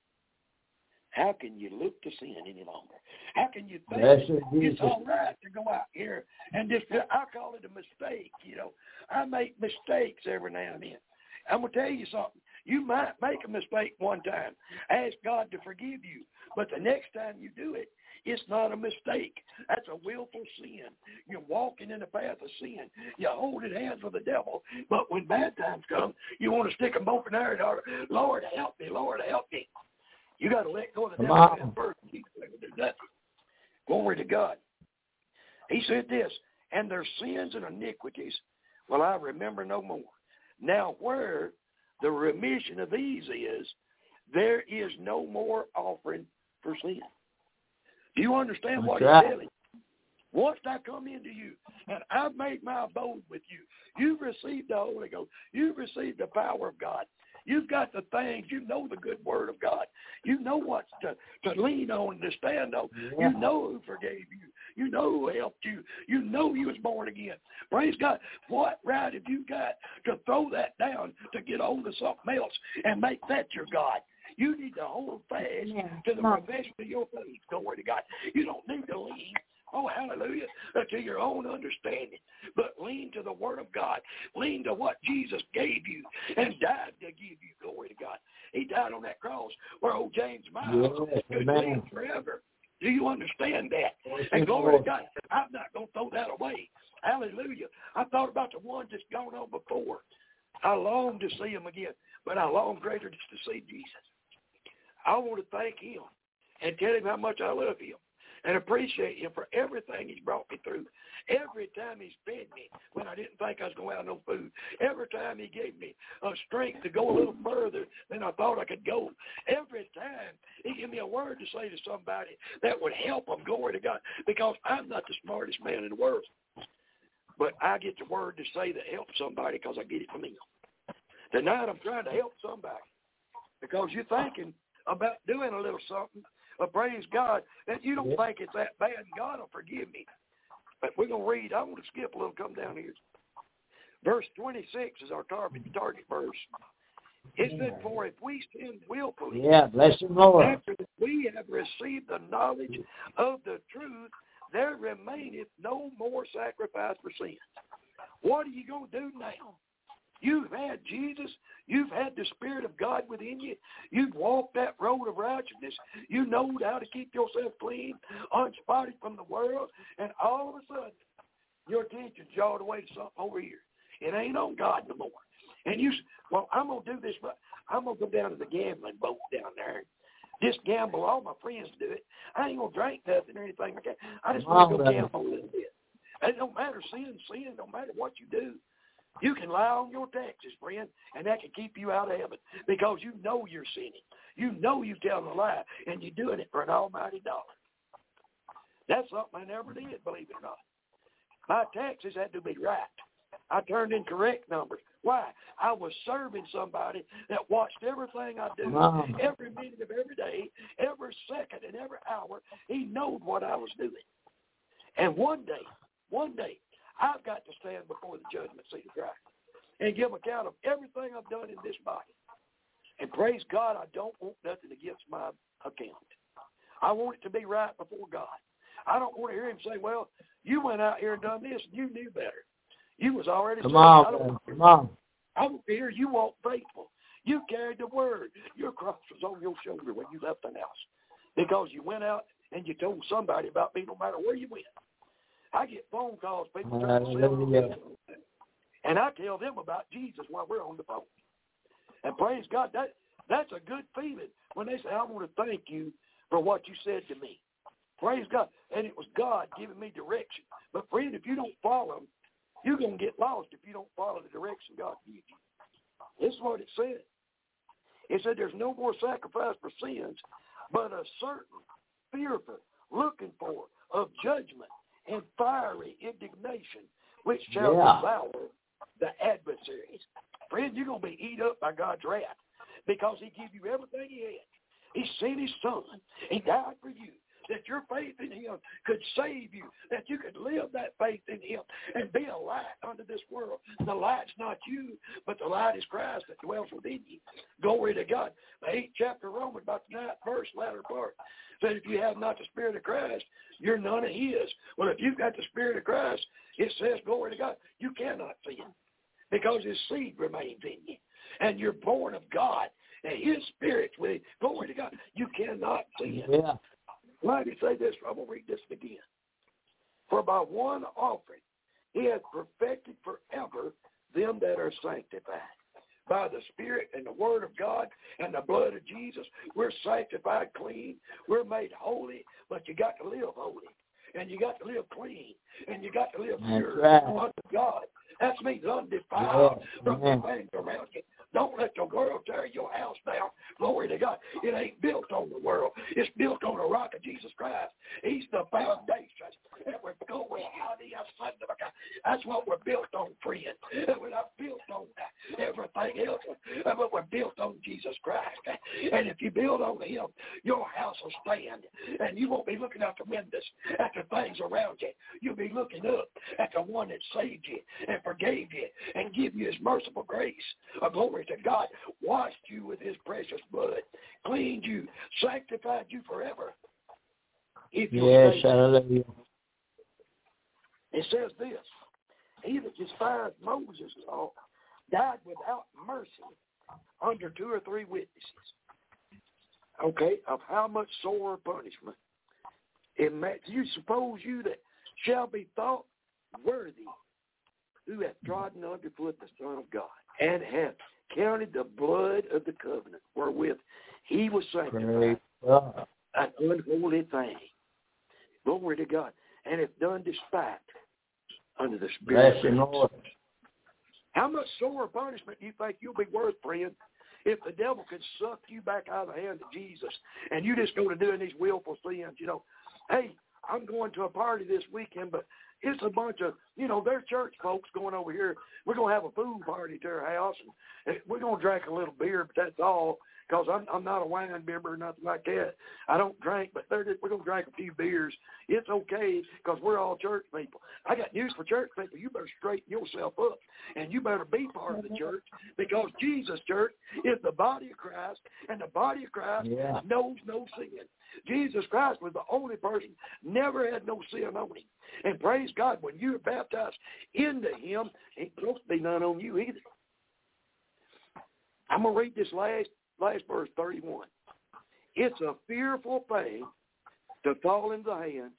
How can you look to sin any longer? How can you think it's all right to go out here and just, I call it a mistake, you know. I make mistakes every now and then. I'm going to tell you something. You might make a mistake one time. Ask God to forgive you. But the next time you do it, it's not a mistake. That's a willful sin. You're walking in the path of sin. You're holding hands with the devil. But when bad times come, you want to stick them both in there and holler, Lord, help me, Lord, help me. You got to let go of the devil first. You can't do nothing. Glory to God. He said this, and their sins and iniquities will I remember no more. Now where the remission of these is, there is no more offering for sin. Do you understand what he's telling? Once I come into you and I've made my abode with you, you've received the Holy Ghost. You've received the power of God. You've got the things. You know the good word of God. You know what to lean on and to stand on. Yeah. You know who forgave you. You know who helped you. You know you was born again. Praise God. What right have you got to throw that down to get hold of something else and make that your God? You need to hold fast to the profession of your faith. Glory to God. You don't need to lean. Oh, hallelujah, to your own understanding. But lean to the Word of God. Lean to what Jesus gave you and died to give you. Glory to God. He died on that cross where old James Miles could live forever. Do you understand that? And glory to God, I'm not going to throw that away. Hallelujah. I thought about the ones that's gone on before. I long to see him again, but I long greater just to see Jesus. I want to thank him and tell him how much I love him and appreciate him for everything he's brought me through. Every time he's fed me when I didn't think I was going to have no food. Every time he gave me strength to go a little further than I thought I could go. Every time he gave me a word to say to somebody that would help them, glory to God, because I'm not the smartest man in the world. But I get the word to say that helps somebody because I get it from him. Tonight I'm trying to help somebody because you're thinking about doing a little something. But praise God that you don't think it's that bad. God will forgive me. But we're going to read. I want to skip a little, come down here. Verse 26 is our target verse. It said, for if we sin willfully, bless him, Lord. after that we have received the knowledge of the truth, there remaineth no more sacrifice for sins. What are you going to do now? You've had Jesus. You've had the Spirit of God within you. You've walked that road of righteousness. You know how to keep yourself clean, unspotted from the world, and all of a sudden, your attention's jawed away to something over here. It ain't on God no more. And you, well, I'm going to do this, but I'm going to go down to the gambling boat down there. Just gamble. All my friends do it. I ain't going to drink nothing or anything like that. I just want to go gamble a little bit. It don't matter sin, don't matter what you do. You can lie on your taxes, friend, and that can keep you out of heaven because you know you're sinning. You know you're telling a lie, and you're doing it for an almighty dollar. That's something I never did, believe it or not. My taxes had to be right. I turned in correct numbers. Why? I was serving somebody that watched everything I do, every minute of every day, every second and every hour. He knowed what I was doing. And one day, I've got to stand before the judgment seat of Christ and give account of everything I've done in this body. And praise God, I don't want nothing against my account. I want it to be right before God. I don't want to hear him say, well, you went out here and done this, and you knew better. You was already Come saved. on. I want to hear you walk faithful. You carried the word. Your cross was on your shoulder when you left the house because you went out and you told somebody about me no matter where you went. I get phone calls, people trying to sell me, and I tell them about Jesus while we're on the phone. And praise God, that's a good feeling when they say, I want to thank you for what you said to me. Praise God. And it was God giving me direction. But friend, if you don't follow him, you're going to get lost if you don't follow the direction God gives you. This is what it said. It said there's no more sacrifice for sins, but a certain fearful looking for of judgment and fiery indignation, which shall devour the adversaries. Friend, you're going to be eaten up by God's wrath because he gave you everything he had. He sent his son. He died for you, that your faith in him could save you, that you could live that faith in him and be a light unto this world. The light's not you, but the light is Christ that dwells within you. Glory to God. The 8th chapter of Romans, about the 9th verse, latter part, said if you have not the Spirit of Christ, you're none of his. Well, if you've got the Spirit of Christ, it says, glory to God, you cannot sin because his seed remains in you. And you're born of God, and his Spirit's with you. Glory to God. You cannot sin. Yeah. Why did he say this? I'm going to read this again. For by one offering he hath perfected forever them that are sanctified. By the Spirit and the Word of God and the blood of Jesus, we're sanctified clean. We're made holy, but you got to live holy. And you got to live clean. And you got to live pure unto God. That means undefiled from the things around you. Don't let the world tear your house down. Glory to God. It ain't built on the world. It's built on the rock of Jesus Christ. He's the foundation. And we're going out the son of a God. That's what we're built on, friend. We're not built on everything else, but we're built on Jesus Christ. And if you build on him, your house will stand. And you won't be looking out the windows at the things around you. You'll be looking up at the one that saved you and forgave you and give you his merciful grace. Glory to God, washed you with his precious blood, cleaned you, sanctified you forever. If hallelujah. It says this, he that despised Moses' law died without mercy under 2 or 3 witnesses. Okay, of how much sore punishment do you suppose you that shall be thought worthy who hath trodden underfoot the Son of God, and hath counted the blood of the covenant wherewith he was sanctified an unholy thing. Glory to God. And hath done despite unto the Spirit. Bless Lord. How much sore punishment do you think you'll be worth, friend, if the devil could suck you back out of the hand of Jesus and you just go to doing these willful sins? You know, hey, I'm going to a party this weekend, but it's a bunch of, there's church folks going over here. We're going to have a food party to our house, and we're going to drink a little beer, but that's all. because I'm not a wine member or nothing like that. I don't drink, but we're going to drink a few beers. It's okay because we're all church people. I got news for church people. You better straighten yourself up, and you better be part of the church, because Jesus' church is the body of Christ, and the body of Christ knows no sin. Jesus Christ was the only person, never had no sin on him. And praise God, when you're baptized into him, ain't supposed to be none on you either. I'm going to read this last verse, 31. It's a fearful thing to fall into the hands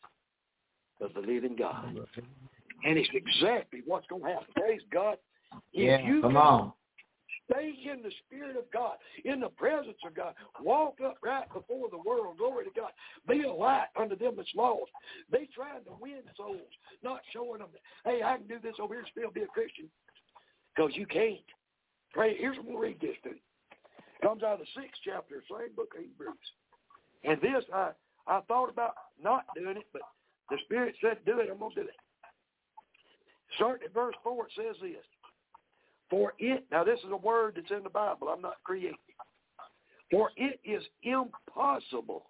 of the living God. And it's exactly what's going to happen. Praise God. If you come on. Stay in the Spirit of God, in the presence of God. Walk up right before the world. Glory to God. Be a light unto them that's lost. Be trying to win souls, not showing them that, hey, I can do this over here and still be a Christian. Because you can't. Pray. Here's what we'll read this to you. It comes out of the 6th chapter, same book of Hebrews. And this, I thought about not doing it, but the Spirit said, do it. I'm going to do it. Starting at verse 4, it says this. For it, now this is a word that's in the Bible, I'm not creating. For it is impossible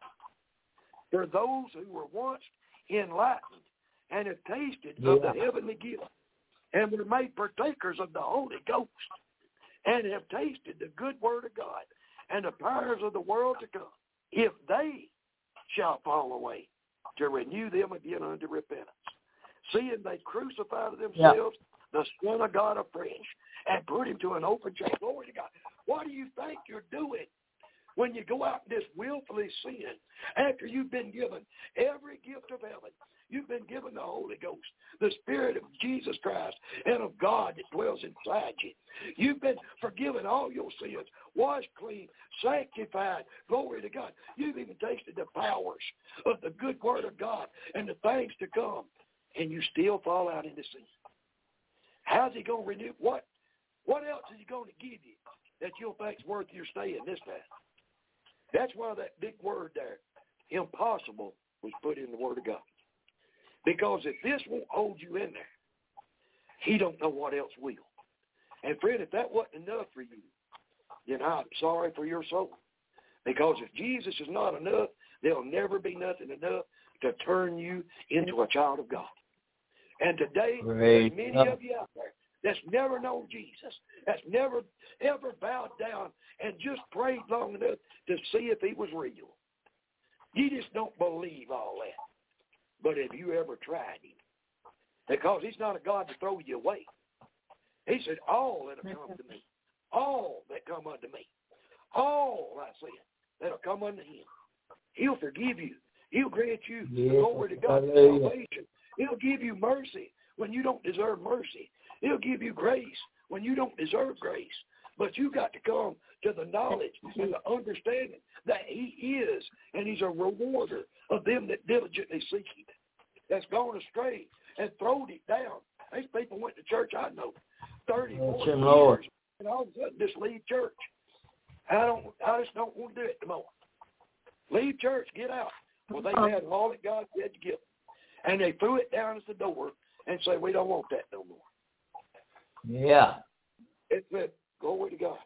for those who were once enlightened and have tasted of the heavenly gift and were made partakers of the Holy Ghost and have tasted the good word of God and the powers of the world to come, if they shall fall away, to renew them again unto repentance. Seeing they crucify to themselves the Son of God afresh and put him to an open shame. Glory to God. What do you think you're doing when you go out and just willfully sin after you've been given every gift of heaven? You've been given the Holy Ghost, the Spirit of Jesus Christ and of God that dwells inside you. You've been forgiven all your sins, washed clean, sanctified. Glory to God. You've even tasted the powers of the good word of God and the things to come, and you still fall out into sin. How's he going to renew? What else is he going to give you that you'll think's worth your staying this time? That's why that big word there, impossible, was put in the Word of God. Because if this won't hold you in there, he don't know what else will. And friend, if that wasn't enough for you, then I'm sorry for your soul. Because if Jesus is not enough, there'll never be nothing enough to turn you into a child of God. And today, there's many of you out there that's never known Jesus, that's never, ever bowed down and just prayed long enough to see if he was real. You just don't believe all that. But have you ever tried him? Because he's not a God to throw you away. He said, all that'll come to me, all that come unto me, all, I said, that'll come unto him. He'll forgive you. He'll grant you the glory to God, salvation. He'll give you mercy when you don't deserve mercy. He'll give you grace when you don't deserve grace. But you got to come to the knowledge and the understanding that he is, and he's a rewarder of them that diligently seek him. That's gone astray and thrown it down. These people went to church, I know, 30, 40 years, and all of a sudden just leave church. I just don't want to do it anymore. Leave church, get out. Well, they had all that God had to give them. And they threw it down at the door and say, we don't want that no more. Yeah. It said, glory to God.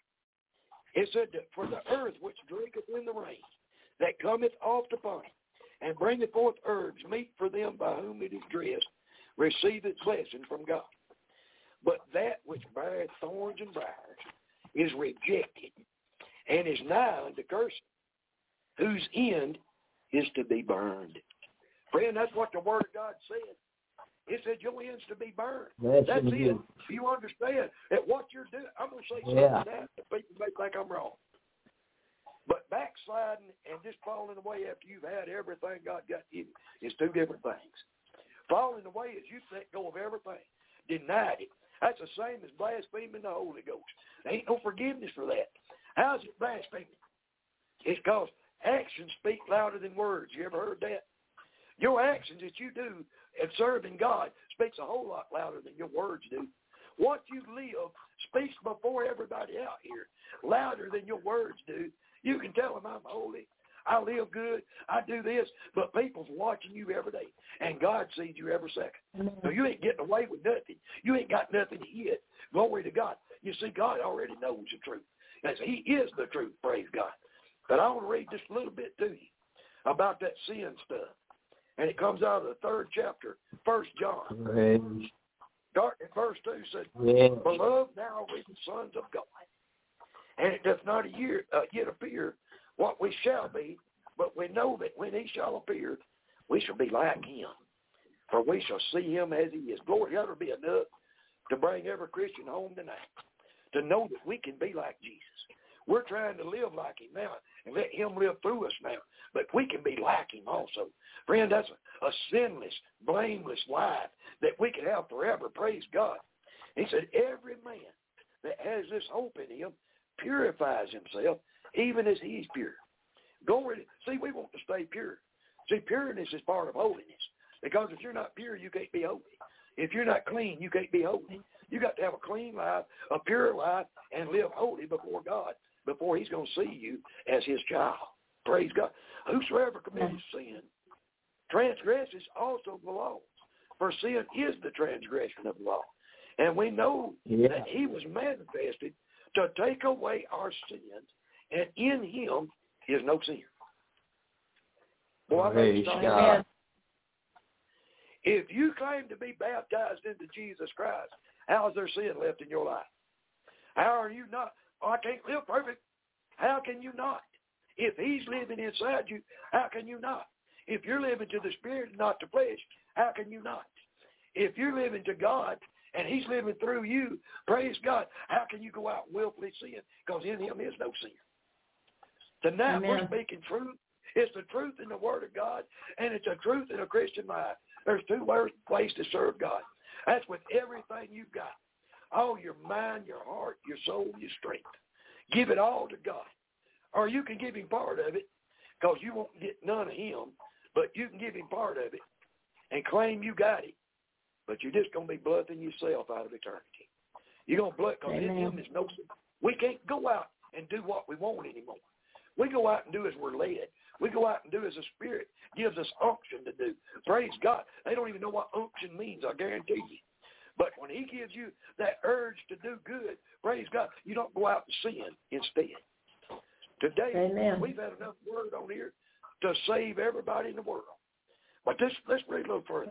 It said that for the earth which drinketh in the rain, that cometh oft upon it, and bringeth forth herbs, meet for them by whom it is dressed, receiveth blessing from God. But that which beareth thorns and briars is rejected, and is nigh unto cursing, whose end is to be burned. Friend, that's what the Word of God said. It said your end's to be burned. That's it. You understand that what you're doing, I'm going to say something that people may think I'm wrong. But backsliding and just falling away after you've had everything God got you is two different things. Falling away is you let go of everything, denied it. That's the same as blaspheming the Holy Ghost. There ain't no forgiveness for that. How's it blaspheming? It's because actions speak louder than words. You ever heard that? Your actions that you do in serving God speaks a whole lot louder than your words do. What you live speaks before everybody out here, louder than your words do. You can tell them I'm holy, I live good, I do this, but people's watching you every day, and God sees you every second. So you ain't getting away with nothing. You ain't got nothing to hid. Glory to God. You see, God already knows the truth. as he is the truth, praise God. But I want to read just a little bit to you about that sin stuff. And it comes out of the 3rd chapter, 1 John. Start at verse 2 says, Beloved, now are we the sons of God. And it doth not yet appear what we shall be, but we know that when he shall appear, we shall be like him. For we shall see him as he is. Glory, that will be enough to bring every Christian home tonight, to know that we can be like Jesus. We're trying to live like him now and let him live through us now, but we can be like him also. Friend, that's a sinless, blameless life that we can have forever. Praise God. He said, every man that has this hope in him purifies himself even as he's pure. Glory. See, we want to stay pure. See, pureness is part of holiness, because if you're not pure, you can't be holy. If you're not clean, you can't be holy. You got to have a clean life, a pure life, and live holy before God, before he's going to see you as his child. Praise God. Whosoever commits sin transgresses also the law, for sin is the transgression of the law. And we know that he was manifested to take away our sins, and in him is no sin. Boy, Praise God. If you claim to be baptized into Jesus Christ, how is there sin left in your life? How are you not? Oh, I can't live perfect. How can you not? If he's living inside you, how can you not? If you're living to the Spirit and not to flesh, how can you not? If you're living to God and he's living through you, praise God, how can you go out and willfully sin? Because in him is no sin. Tonight we're speaking truth. It's the truth in the Word of God, and it's the truth in a Christian life. There's two ways to serve God. That's with everything you've got. All your mind, your heart, your soul, your strength. Give it all to God. Or you can give him part of it, because you won't get none of him, but you can give him part of it and claim you got it. But you're just going to be bluffing yourself out of eternity. You're going to bluff, because in him is no sin. We can't go out and do what we want anymore. We go out and do as we're led. We go out and do as the Spirit gives us unction to do. Praise God. They don't even know what unction means, I guarantee you. But when he gives you that urge to do good, praise God, you don't go out and sin instead. Today, we've had enough word on here to save everybody in the world. But let's read a little further.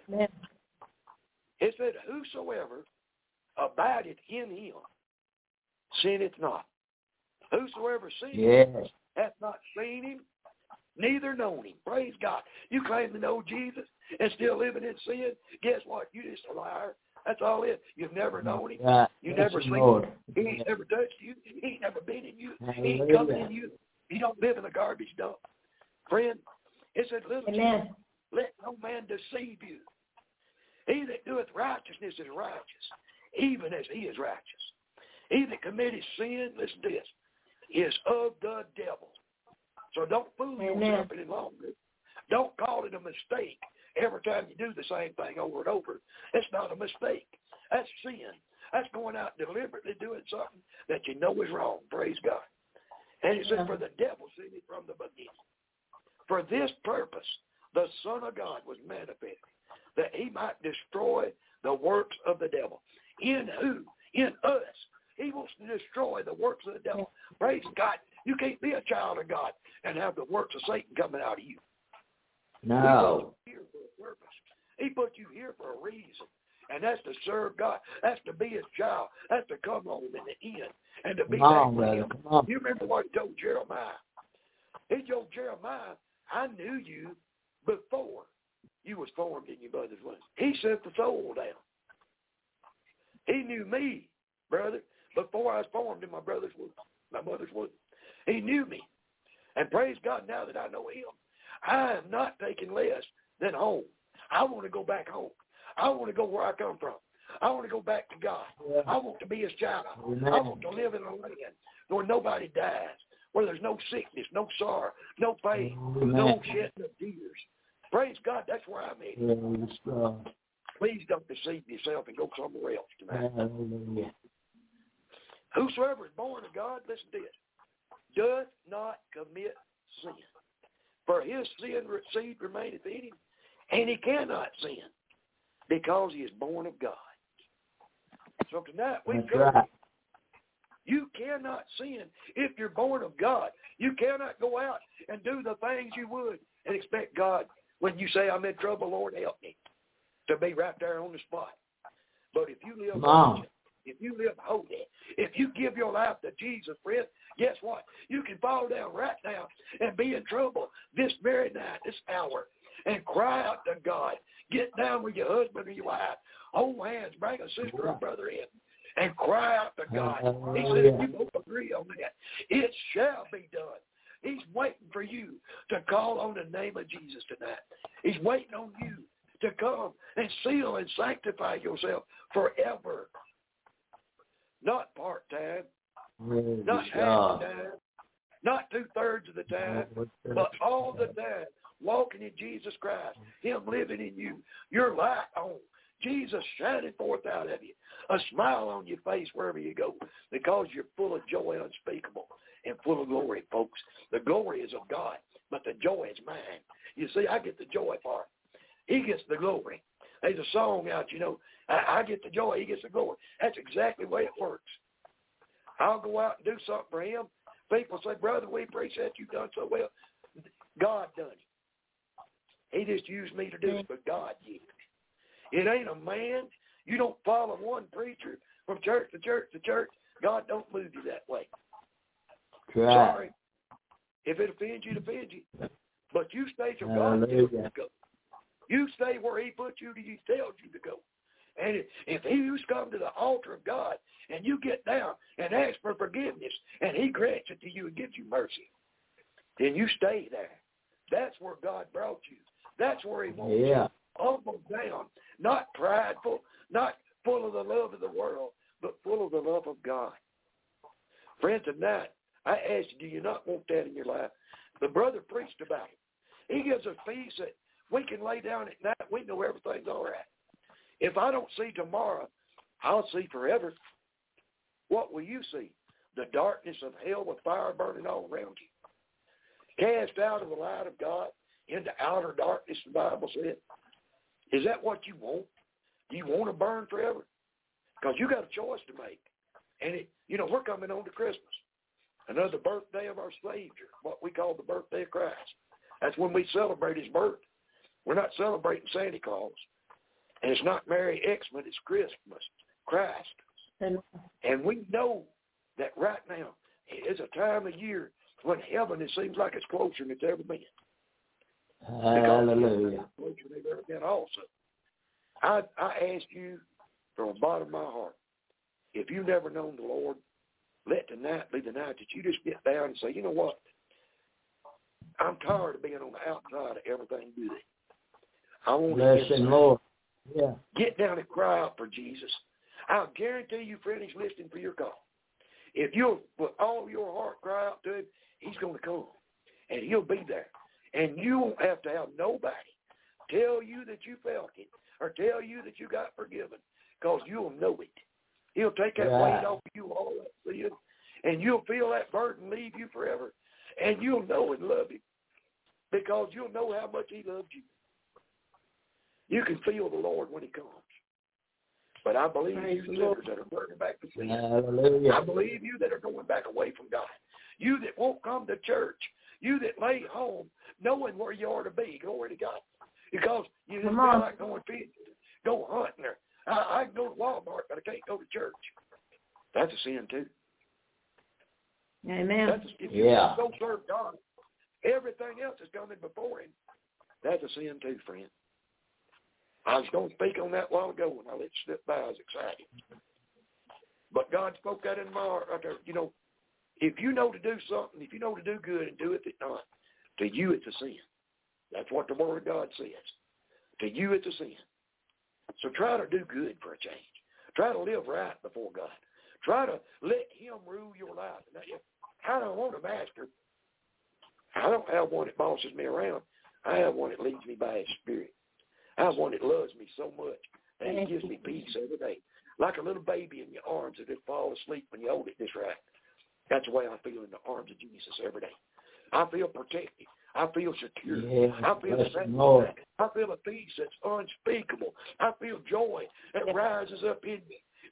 It said, whosoever abideth in him sinneth not. Whosoever sinneth hath not seen him, neither known him. Praise God. You claim to know Jesus and still living in sin, guess what? You're just a liar. That's all it is. You've never known him. You've never seen him. He ain't never touched you. He ain't never been in you. He ain't coming in you. He don't live in a garbage dump. Friend, it said, little children, let no man deceive you. He that doeth righteousness is righteous, even as he is righteous. He that committeth sin, listen to this, is of the devil. So don't fool yourself any longer. Don't call it a mistake every time you do the same thing over and over. It's not a mistake. That's sin. That's going out deliberately doing something that you know is wrong. Praise God. And it says, for the devil sinned from the beginning. For this purpose, the Son of God was manifested, that he might destroy the works of the devil. In who? In us. He wants to destroy the works of the devil. Praise God. You can't be a child of God and have the works of Satan coming out of you. No. He put you here for a purpose. He put you here for a reason. And that's to serve God. That's to be his child. That's to come home in the end. And to be back with him. You remember what he told Jeremiah? He told Jeremiah, I knew you before you was formed in your mother's womb. He sent the soul down. He knew me, brother, before I was formed in my mother's womb. He knew me. And praise God, now that I know him, I am not taking less than home. I want to go back home. I want to go where I come from. I want to go back to God. I want to be his child. I want to live in a land where nobody dies, where there's no sickness, no sorrow, no pain, no shedding of tears. Praise God, that's where I'm at. Please don't deceive yourself and go somewhere else tonight. Whosoever is born of God, listen to this, doth not commit sin. For his seed remaineth in him, and he cannot sin, because he is born of God. So tonight we You cannot sin if you're born of God. You cannot go out and do the things you would and expect God, when you say, I'm in trouble, Lord, help me, to be right there on the spot. But if you live righteous, if you live holy, if you give your life to Jesus, friend, guess what? You can fall down right now and be in trouble this very night, this hour, and cry out to God. Get down with your husband or your wife. Hold hands, bring a sister or brother in, and cry out to God. He said, if you both agree on that, it shall be done. He's waiting for you to call on the name of Jesus tonight. He's waiting on you to come and seal and sanctify yourself forever. Not part-time, not half the time, not 2/3 of the time, but all the time, walking in Jesus Christ, Him living in you, your light on, Jesus shining forth out of you, a smile on your face wherever you go, because you're full of joy unspeakable and full of glory, folks. The glory is of God, but the joy is mine. You see, I get the joy part. He gets the glory. There's a song out, I get the joy, He gets the glory. That's exactly the way it works. I'll go out and do something for Him. People say, brother, we appreciate you've done so well. God done it. He just used me to do it, but God did it. It ain't a man. You don't follow one preacher from church to church to church. God don't move you that way. Right. Sorry. If it offends you, it offends you. But you stay till God tells you to go. You stay where He put you, He tells you to go. And if you come to the altar of God and you get down and ask for forgiveness and He grants it to you and gives you mercy, then you stay there. That's where God brought you. That's where He wants you. Humble down, not prideful, not full of the love of the world, but full of the love of God. Friend, tonight, I ask you, do you not want that in your life? The brother preached about it. He gives us peace that we can lay down at night. We know everything's all right. If I don't see tomorrow, I'll see forever. What will you see? The darkness of hell with fire burning all around you. Cast out of the light of God into outer darkness, the Bible said. Is that what you want? Do you want to burn forever? Because you got a choice to make. And, we're coming on to Christmas. Another birthday of our Savior, what we call the birthday of Christ. That's when we celebrate His birth. We're not celebrating Santa Claus. And it's not Merry Xmas, it's Christmas, Christ. And we know that right now is a time of year when heaven, it seems like it's closer than it's ever been. Hallelujah. Closer than they've ever been also. I ask you from the bottom of my heart, if you've never known the Lord, let tonight be the night that you just get down and say, you know what? I'm tired of being on the outside of everything good. I want to get Lord. Yeah. Get down and cry out for Jesus. I'll guarantee you, friend, He's listening for your call. If you'll with all your heart cry out to Him, He's going to come. And He'll be there. And you won't have to have nobody tell you that you felt it or tell you that you got forgiven, because you'll know it. He'll take that weight off of you, all that sin, and you'll feel that burden leave you forever. And you'll know and love Him, because you'll know how much He loved you. You can feel the Lord when He comes. But I believe you sinners that are burning back to sin. Hallelujah. I believe you that are going back away from God. You that won't come to church. You that lay home knowing where you are to be. Glory to God. Because you just feel like going fishing, go hunting. I can go to Walmart, but I can't go to church. That's a sin too. Amen. If you don't go serve God, everything else is coming before Him. That's a sin too, friend. I was going to speak on that a while ago, and I let it slip by. I was excited. But God spoke that in my heart right there. If you know to do something, if you know to do good and do it not, to you it's a sin. That's what the Word of God says. To you it's a sin. So try to do good for a change. Try to live right before God. Try to let Him rule your life. Now, I don't want a master. I don't have one that bosses me around. I have one that leads me by His Spirit. I have one that loves me so much that He gives me peace every day. Like a little baby in your arms that just fall asleep when you hold it just right. That's the way I feel in the arms of Jesus every day. I feel protected. I feel secure. I feel satisfied. I feel a peace that's unspeakable. I feel joy that rises up in me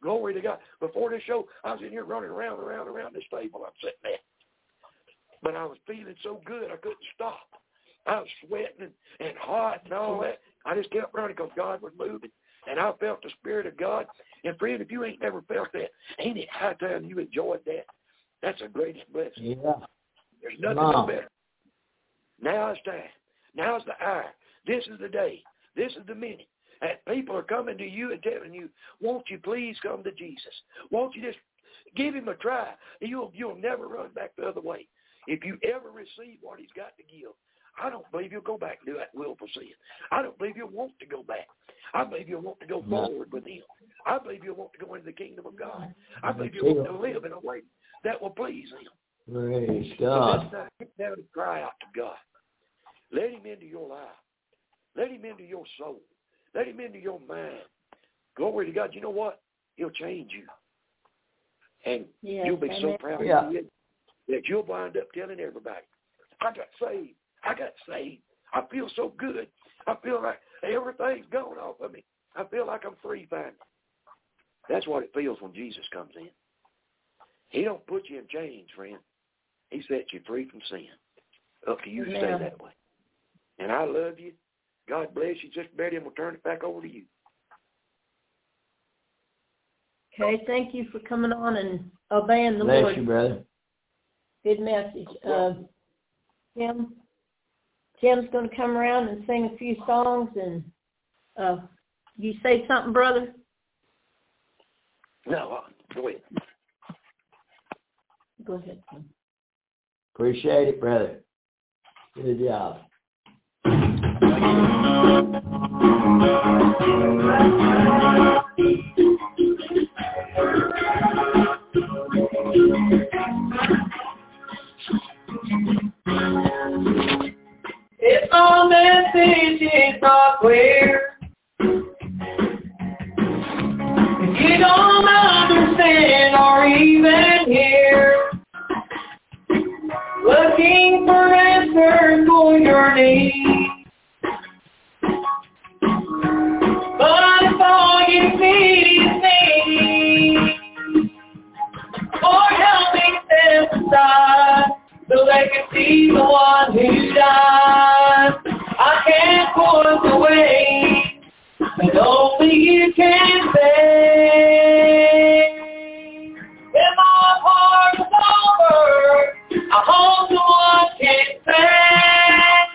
Glory to God. Before this show, I was in here running around this table I'm sitting at. But I was feeling so good I couldn't stop. I was sweating and hot and all that. I just kept running because God was moving. And I felt the Spirit of God. And friend, if you ain't never felt that, ain't it high time you enjoyed that? That's the greatest blessing. Yeah. There's nothing no better. Now it's time. Now is the hour. This is the day. This is the minute. And people are coming to you and telling you, won't you please come to Jesus? Won't you just give him a try? You'll never run back the other way. If you ever receive what he's got to give, I don't believe you'll go back and do that willful sin. I don't believe you'll want to go back. I believe you'll want to go forward with him. I believe you'll want to go into the kingdom of God. I believe you'll want to live in a way that will please him. Praise God. So this time, get down and cry out to God. Let him into your life. Let him into your soul. Let him into your mind. Glory to God. You know what? He'll change you. And you'll be so proud of you that you'll wind up telling everybody, I got saved. I got saved. I feel so good. I feel like everything's gone off of me. I feel like I'm free finally. That's what it feels when Jesus comes in. He don't put you in chains, friend. He sets you free from sin. Up to you to stay that way. And I love you. God bless you. Sister Betty, and we'll turn it back over to you. Okay, thank you for coming on and obeying the Bless Lord. Bless you, brother. Good message. Tim's going to come around and sing a few songs, and you say something, brother? No, go ahead. Go ahead, Tim. Appreciate it, brother. Good job. If my message is not clear, if you don't understand or even hear, looking for answers for your needs, but if all you need is me, Lord help me step aside so they can see the one who died. I can't point the way, but only you can say. When my heart is over, I hope someone can say,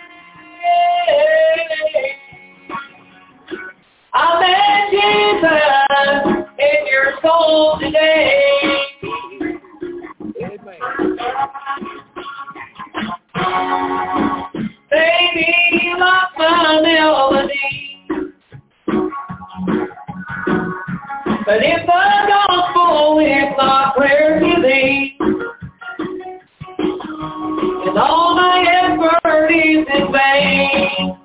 I met Jesus in your soul today. Baby, you lost my melody, but if the gospel is not clear to thee, and all my effort is in vain,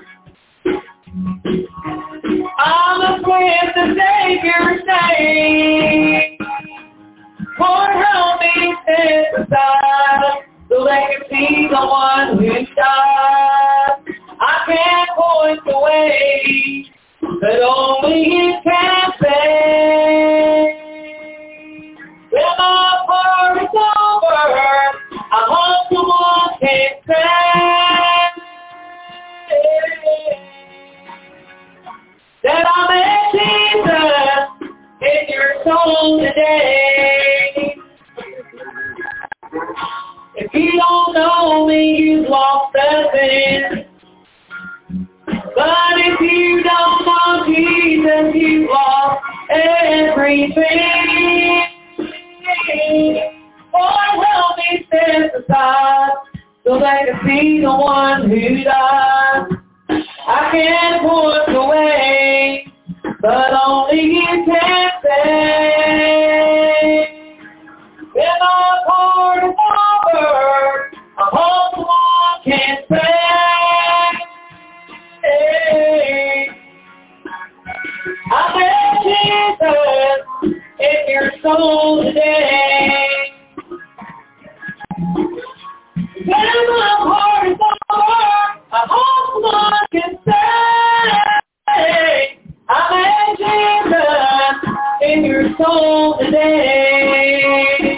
I must with the Savior's name. Lord, help me stand aside so they can see the one who died. I can't point the way, but only He can say. When my part is over, I hope someone can say that I met Jesus in your soul today. If you don't know me, you've lost nothing. But if you don't know Jesus, you've lost everything. Lord, help me stand aside so they can see the one who died. I can't point the way, but only you can say. When my part is over, I hope someone can say, I met Jesus in your soul today. When my part is over, I hope someone can say, I met Jesus in your soul today.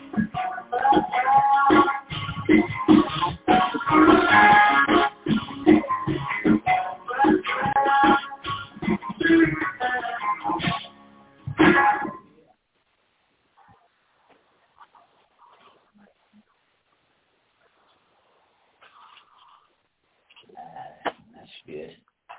That's good.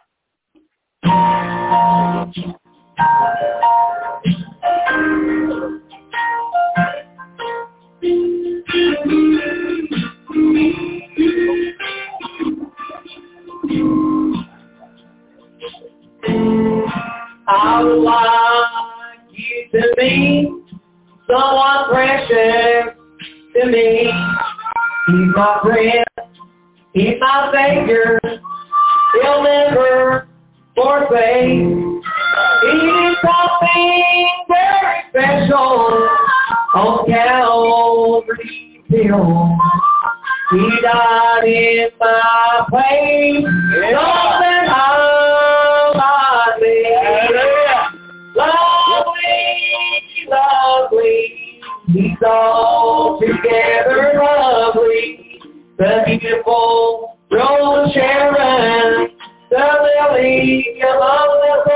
I would like you to be someone precious to me. He's my friend, he's my Savior, he'll never forsake. He did something very special on Calvary's hill. He died in my place, so that I might live. Lovely, lovely, he's all together lovely. The beautiful Rose of Sharon, the lily among the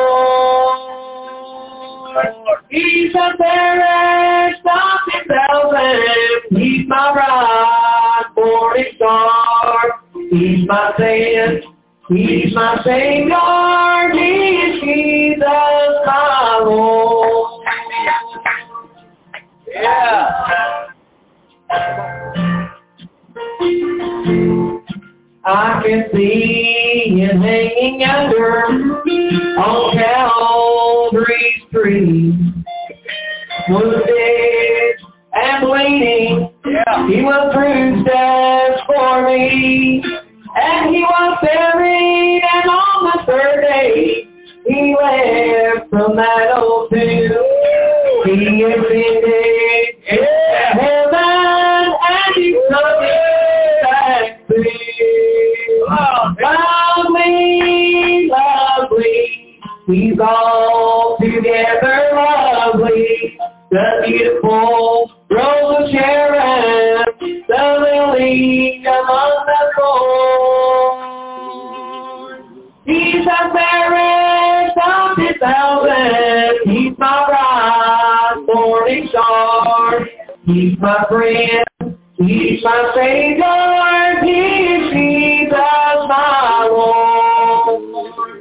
thorns. He's the fairest of 10,000. He's my bright morning star. He's my saint. He's my Savior. He is Jesus, my Lord. Yeah. I can see him hanging yonder on Calvary's tree, wounded and bleeding. Yeah. He was bruised as for me, and he was buried, and on the third day he left from that old tomb. He ascended to heaven, and he's coming back to lovely, lovely, he's all together lovely. The beautiful Rose of Sharon, the lily among the thorns. He's the fairest of 10,000. He's my bright morning star. He's my friend. He's my Savior. He's Jesus, my Lord.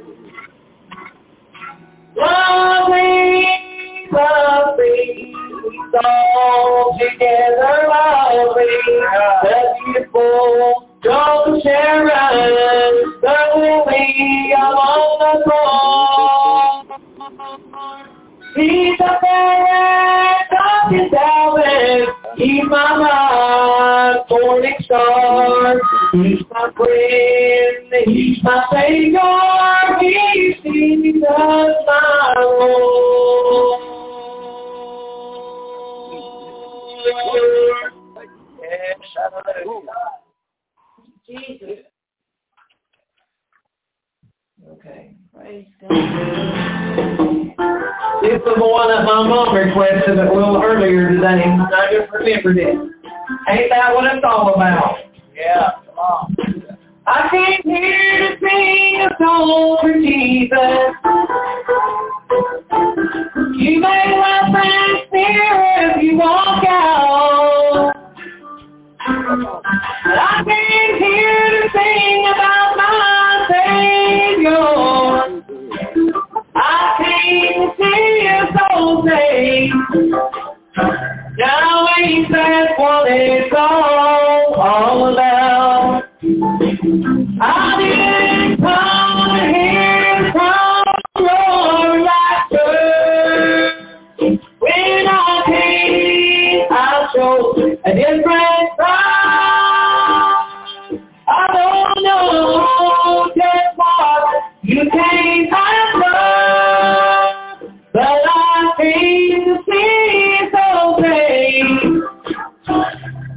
Lovely, lovely, he's all together lovely. The beautiful Rose of Sharon, the lily among the thorns. He's the fairest of 10,000. He's my bright morning star. He's my friend. He's my Savior. He's Jesus, my Lord. Yes, hallelujah. Jesus. Okay. Praise God. This was the one that my mom requested a little earlier today, and I just remembered it. Ain't that what it's all about? Yeah, come on. I came here to sing a song for Jesus. You may laugh and sneer if you walk out. But I came here to sing about my Savior. I came to see his soul saved. Now ain't that what it's all about? I didn't come to hear from your laughter. When I came, I showed a different side. I don't know just what you came after, but I came to see so great.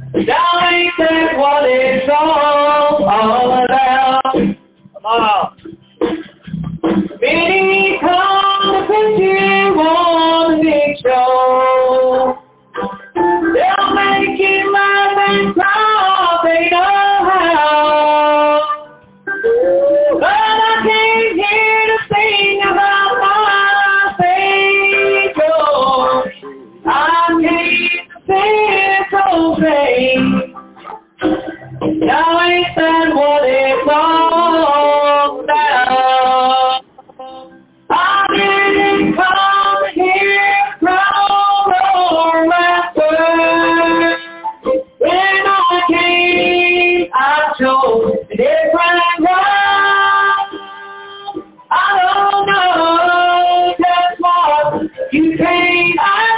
they want a big show. They'll make you laugh and cry, they know how. But I came here to sing about my Savior. I came to sing so great. Now ain't that what it's all about? I didn't come here from or laughter. When I came, I chose a different road. I don't know just what you came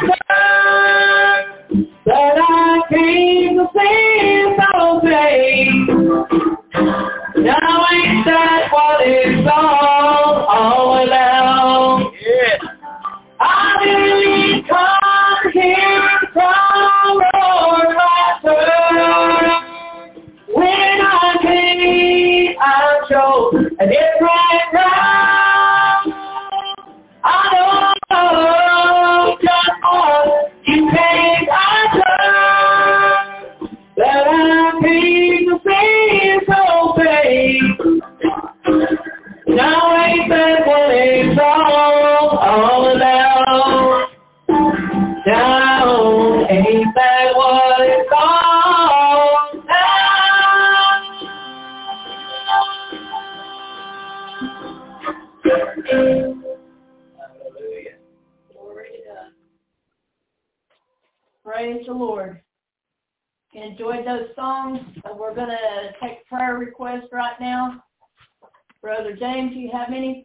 after, but I came to sing so great. Now ain't that what it's all about? Yeah. I didn't come here from or laughter. When I came, I chose a different route. I don't know just what you came after, but I came to sing so great. Now ain't that what it's all about? Now ain't that what it's all about? Hallelujah. Glory to God. Praise the Lord. Enjoyed those songs. We're going to take prayer requests right now. Brother James, do you have any?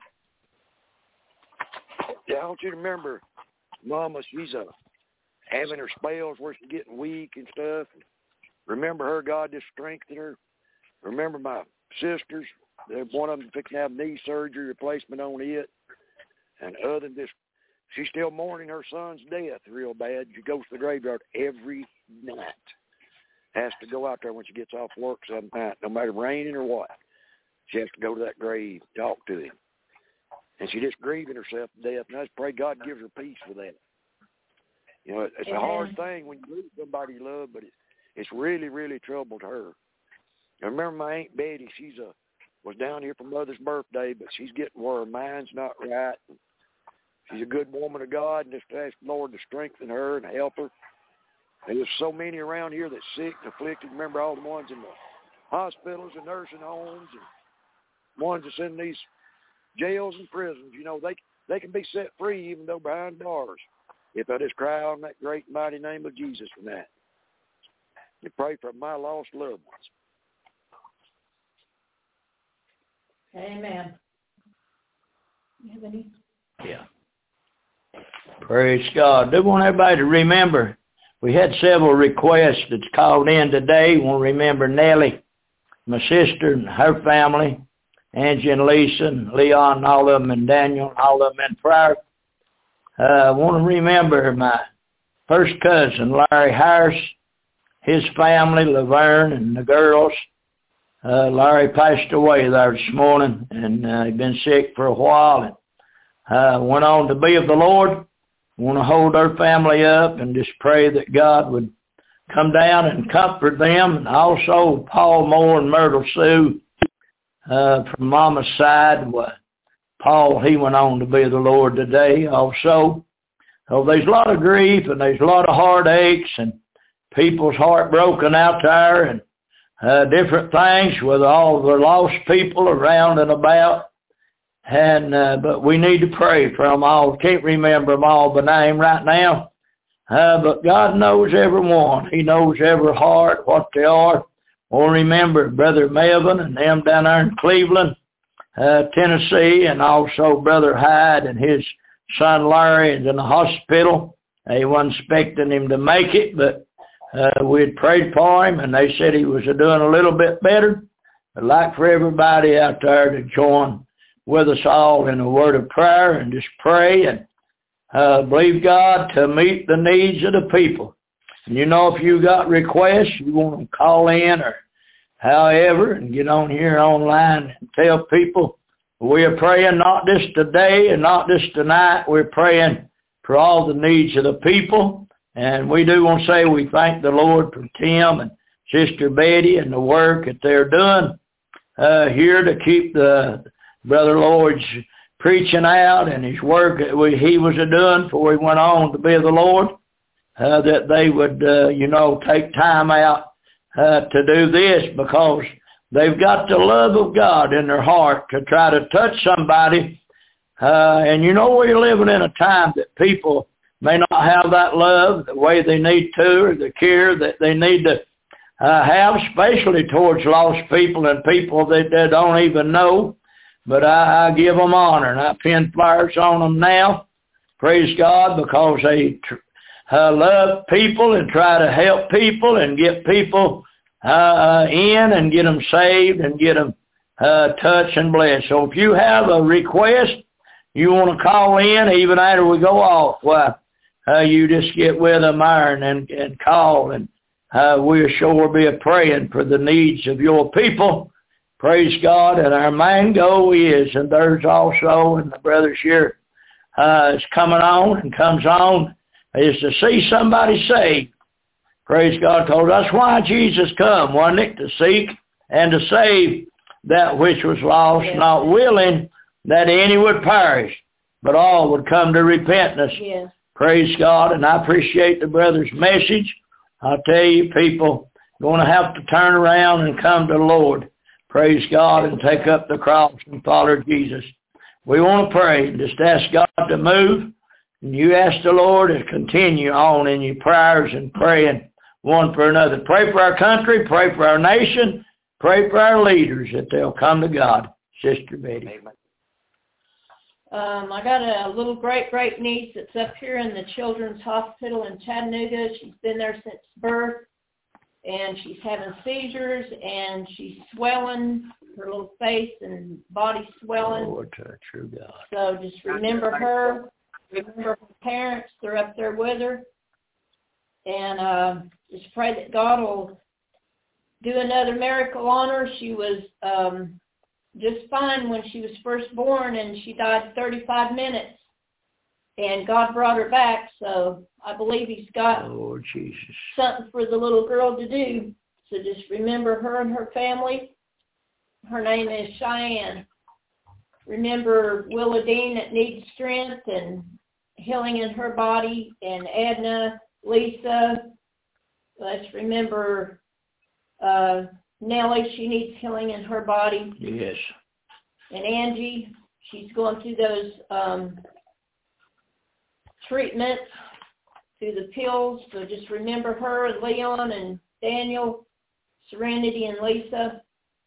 Yeah, I want you to remember, Mama, she's having her spells where she's getting weak and stuff. Remember her, God just strengthened her. Remember my sisters, one of them fixing to have knee surgery, replacement on it. And other than this, she's still mourning her son's death real bad. She goes to the graveyard every night. Has to go out there when she gets off work some night, no matter raining or what. She has to go to that grave, talk to him. And she's just grieving herself to death. And I just pray God gives her peace for that. You know, it's a hard thing when you lose somebody you love, but it's really, really troubled her. I remember my Aunt Betty, was down here for Mother's birthday, but she's getting where her mind's not right. She's a good woman of God, and just ask the Lord to strengthen her and help her. And there's so many around here that's sick and afflicted. Remember all the ones in the hospitals and nursing homes and ones that's in these jails and prisons. You know, they can be set free even though behind bars. If I just cry on that great mighty name of Jesus for that. And pray for my lost loved ones. Amen. You have any? Yeah. Praise God. I want everybody to remember, we had several requests that's called in today. We want to remember Nellie, my sister and her family, Angie and Lisa and Leon and all of them, and Daniel and all of them in prayer. I want to remember my first cousin, Larry Harris, his family, Laverne and the girls. Larry passed away there this morning, and he'd been sick for a while, and went on to be of the Lord. I want to hold their family up and just pray that God would come down and comfort them. And also Paul Moore and Myrtle Sue from Mama's side. Paul, he went on to be of the Lord today also. So there's a lot of grief and there's a lot of heartaches and people's heart broken out there and different things with all the lost people around and about. And but we need to pray for them all. Can't remember them all by name right now. But God knows everyone. He knows every heart, what they are. We'll remember Brother Melvin and them down there in Cleveland, Tennessee, and also Brother Hyde and his son Larry is in the hospital. They wasn't expecting him to make it, but we had prayed for him, and they said he was doing a little bit better. I'd like for everybody out there to join with us all in a word of prayer and just pray and believe God to meet the needs of the people. And you know, if you got requests, you want to call in or however and get on here online and tell people We are praying not just today and not just tonight. We're praying for all the needs of the people. And we do want to say we thank the Lord for Tim and Sister Betty and the work that they're doing here to keep the Brother Lloyd's preaching out and his work that he was doing before he went on to be of the Lord, that they would, take time out to do this, because they've got the love of God in their heart to try to touch somebody. And we're living in a time that people may not have that love the way they need to, or the care that they need to have, especially towards lost people and people that they don't even know. But I give them honor, and I pin flyers on them now. Praise God, because they love people and try to help people and get people in and get them saved and get them touched and blessed. So if you have a request, you want to call in even after we go off, you just get with them iron and call, and we'll sure be praying for the needs of your people. Praise God. And our main goal is, and there's also, and the brothers here is coming on and comes on, is to see somebody saved. Praise God, because that's why Jesus come, wasn't it? To seek and to save that which was lost, not willing that any would perish, but all would come to repentance. Yes. Praise God. And I appreciate the brother's message. I'll tell you, people going to have to turn around and come to the Lord. Praise God, and take up the cross and follow Jesus. We want to pray. Just ask God to move. And you ask the Lord to continue on in your prayers and praying one for another. Pray for our country. Pray for our nation. Pray for our leaders that they'll come to God. Sister Betty. I got a little great niece that's up here in the Children's Hospital in Chattanooga. She's been there since birth, and she's having seizures, and she's swelling, her little face and body swelling. Lord, true God. So just remember her. Remember her parents. They're up there with her. And just pray that God will do another miracle on her. She was just fine when she was first born, and she died 35 minutes. And God brought her back, so I believe He's got Lord Jesus. something for the little girl to do. So just remember her and her family. Her name is Cheyenne. Remember Willa Dean that needs strength and healing in her body, and Edna, Lisa. Let's remember Nellie, she needs healing in her body. Yes. And Angie, she's going through those treatments, through the pills. So just remember her and Leon and Daniel, Serenity and Lisa.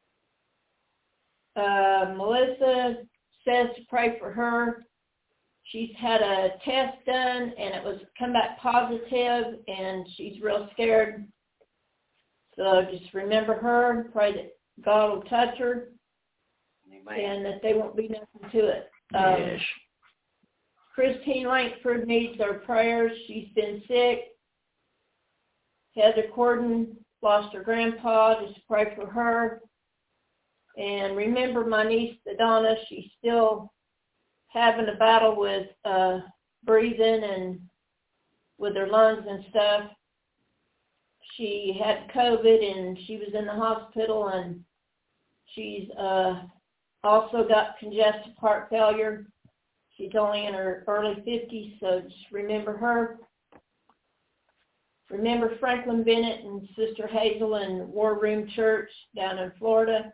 Melissa says to pray for her. She's had a test done, and it was come back positive, and she's real scared. So just remember her and pray that God will touch her. Amen. And that there won't be nothing to it. Yes. Christine Lankford needs our prayers. She's been sick. Heather Corden lost her grandpa. Just pray for her. And remember my niece, Donna. She's still having a battle with breathing and with her lungs and stuff. She had COVID, and she was in the hospital, and she's also got congestive heart failure. She's only in her early 50s, so just remember her. Remember Franklin Bennett and Sister Hazel in War Room Church down in Florida.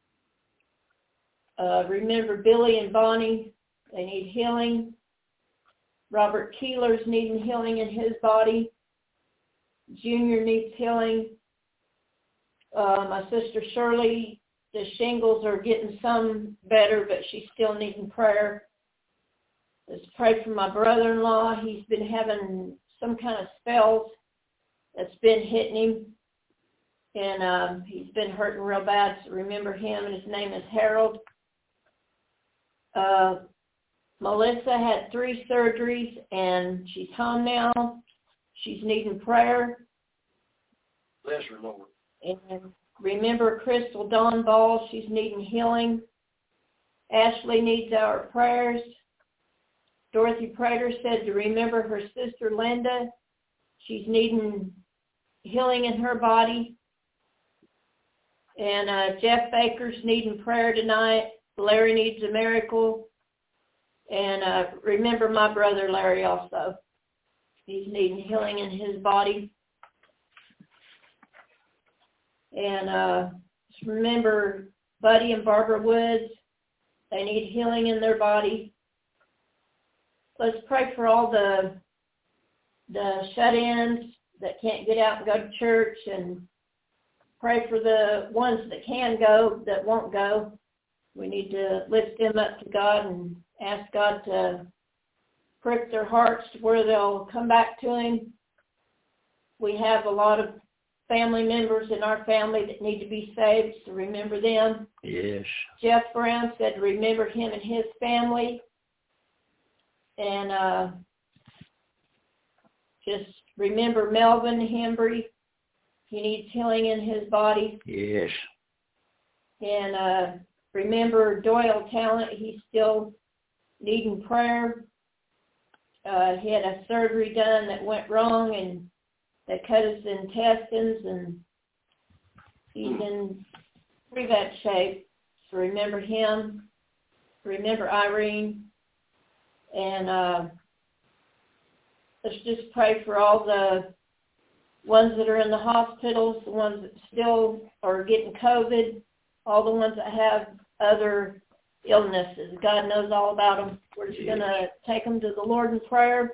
Remember Billy and Bonnie. They need healing. Robert Keeler's needing healing in his body. Junior needs healing. My sister Shirley, the shingles are getting some better, but she's still needing prayer. Let's pray for my brother-in-law. He's been having some kind of spells that's been hitting him, and he's been hurting real bad, so remember him, and his name is Harold. Melissa had 3 surgeries, and she's home now. She's needing prayer. Bless her, Lord. And remember Crystal Dawn Ball. She's needing healing. Ashley needs our prayers. Dorothy Prater said to remember her sister Linda. She's needing healing in her body. And Jeff Baker's needing prayer tonight. Larry needs a miracle. And remember my brother Larry also. He's needing healing in his body. And just remember Buddy and Barbara Woods. They need healing in their body. Let's pray for all the shut-ins that can't get out and go to church, and pray for the ones that can go, that won't go. We need to lift them up to God and ask God to prick their hearts to where they'll come back to Him. We have a lot of family members in our family that need to be saved, so remember them. Yes. Jeff Brown said to remember him and his family. And just remember Melvin Hembry. He needs healing in his body. Yes. And remember Doyle Talent. He's still needing prayer. He had a surgery done that went wrong, and they cut his intestines, and he's in pretty bad shape. So remember him. Remember Irene. And let's just pray for all the ones that are in the hospitals, the ones that still are getting COVID, all the ones that have other illnesses. God knows all about them. We're just going to take them to the Lord in prayer.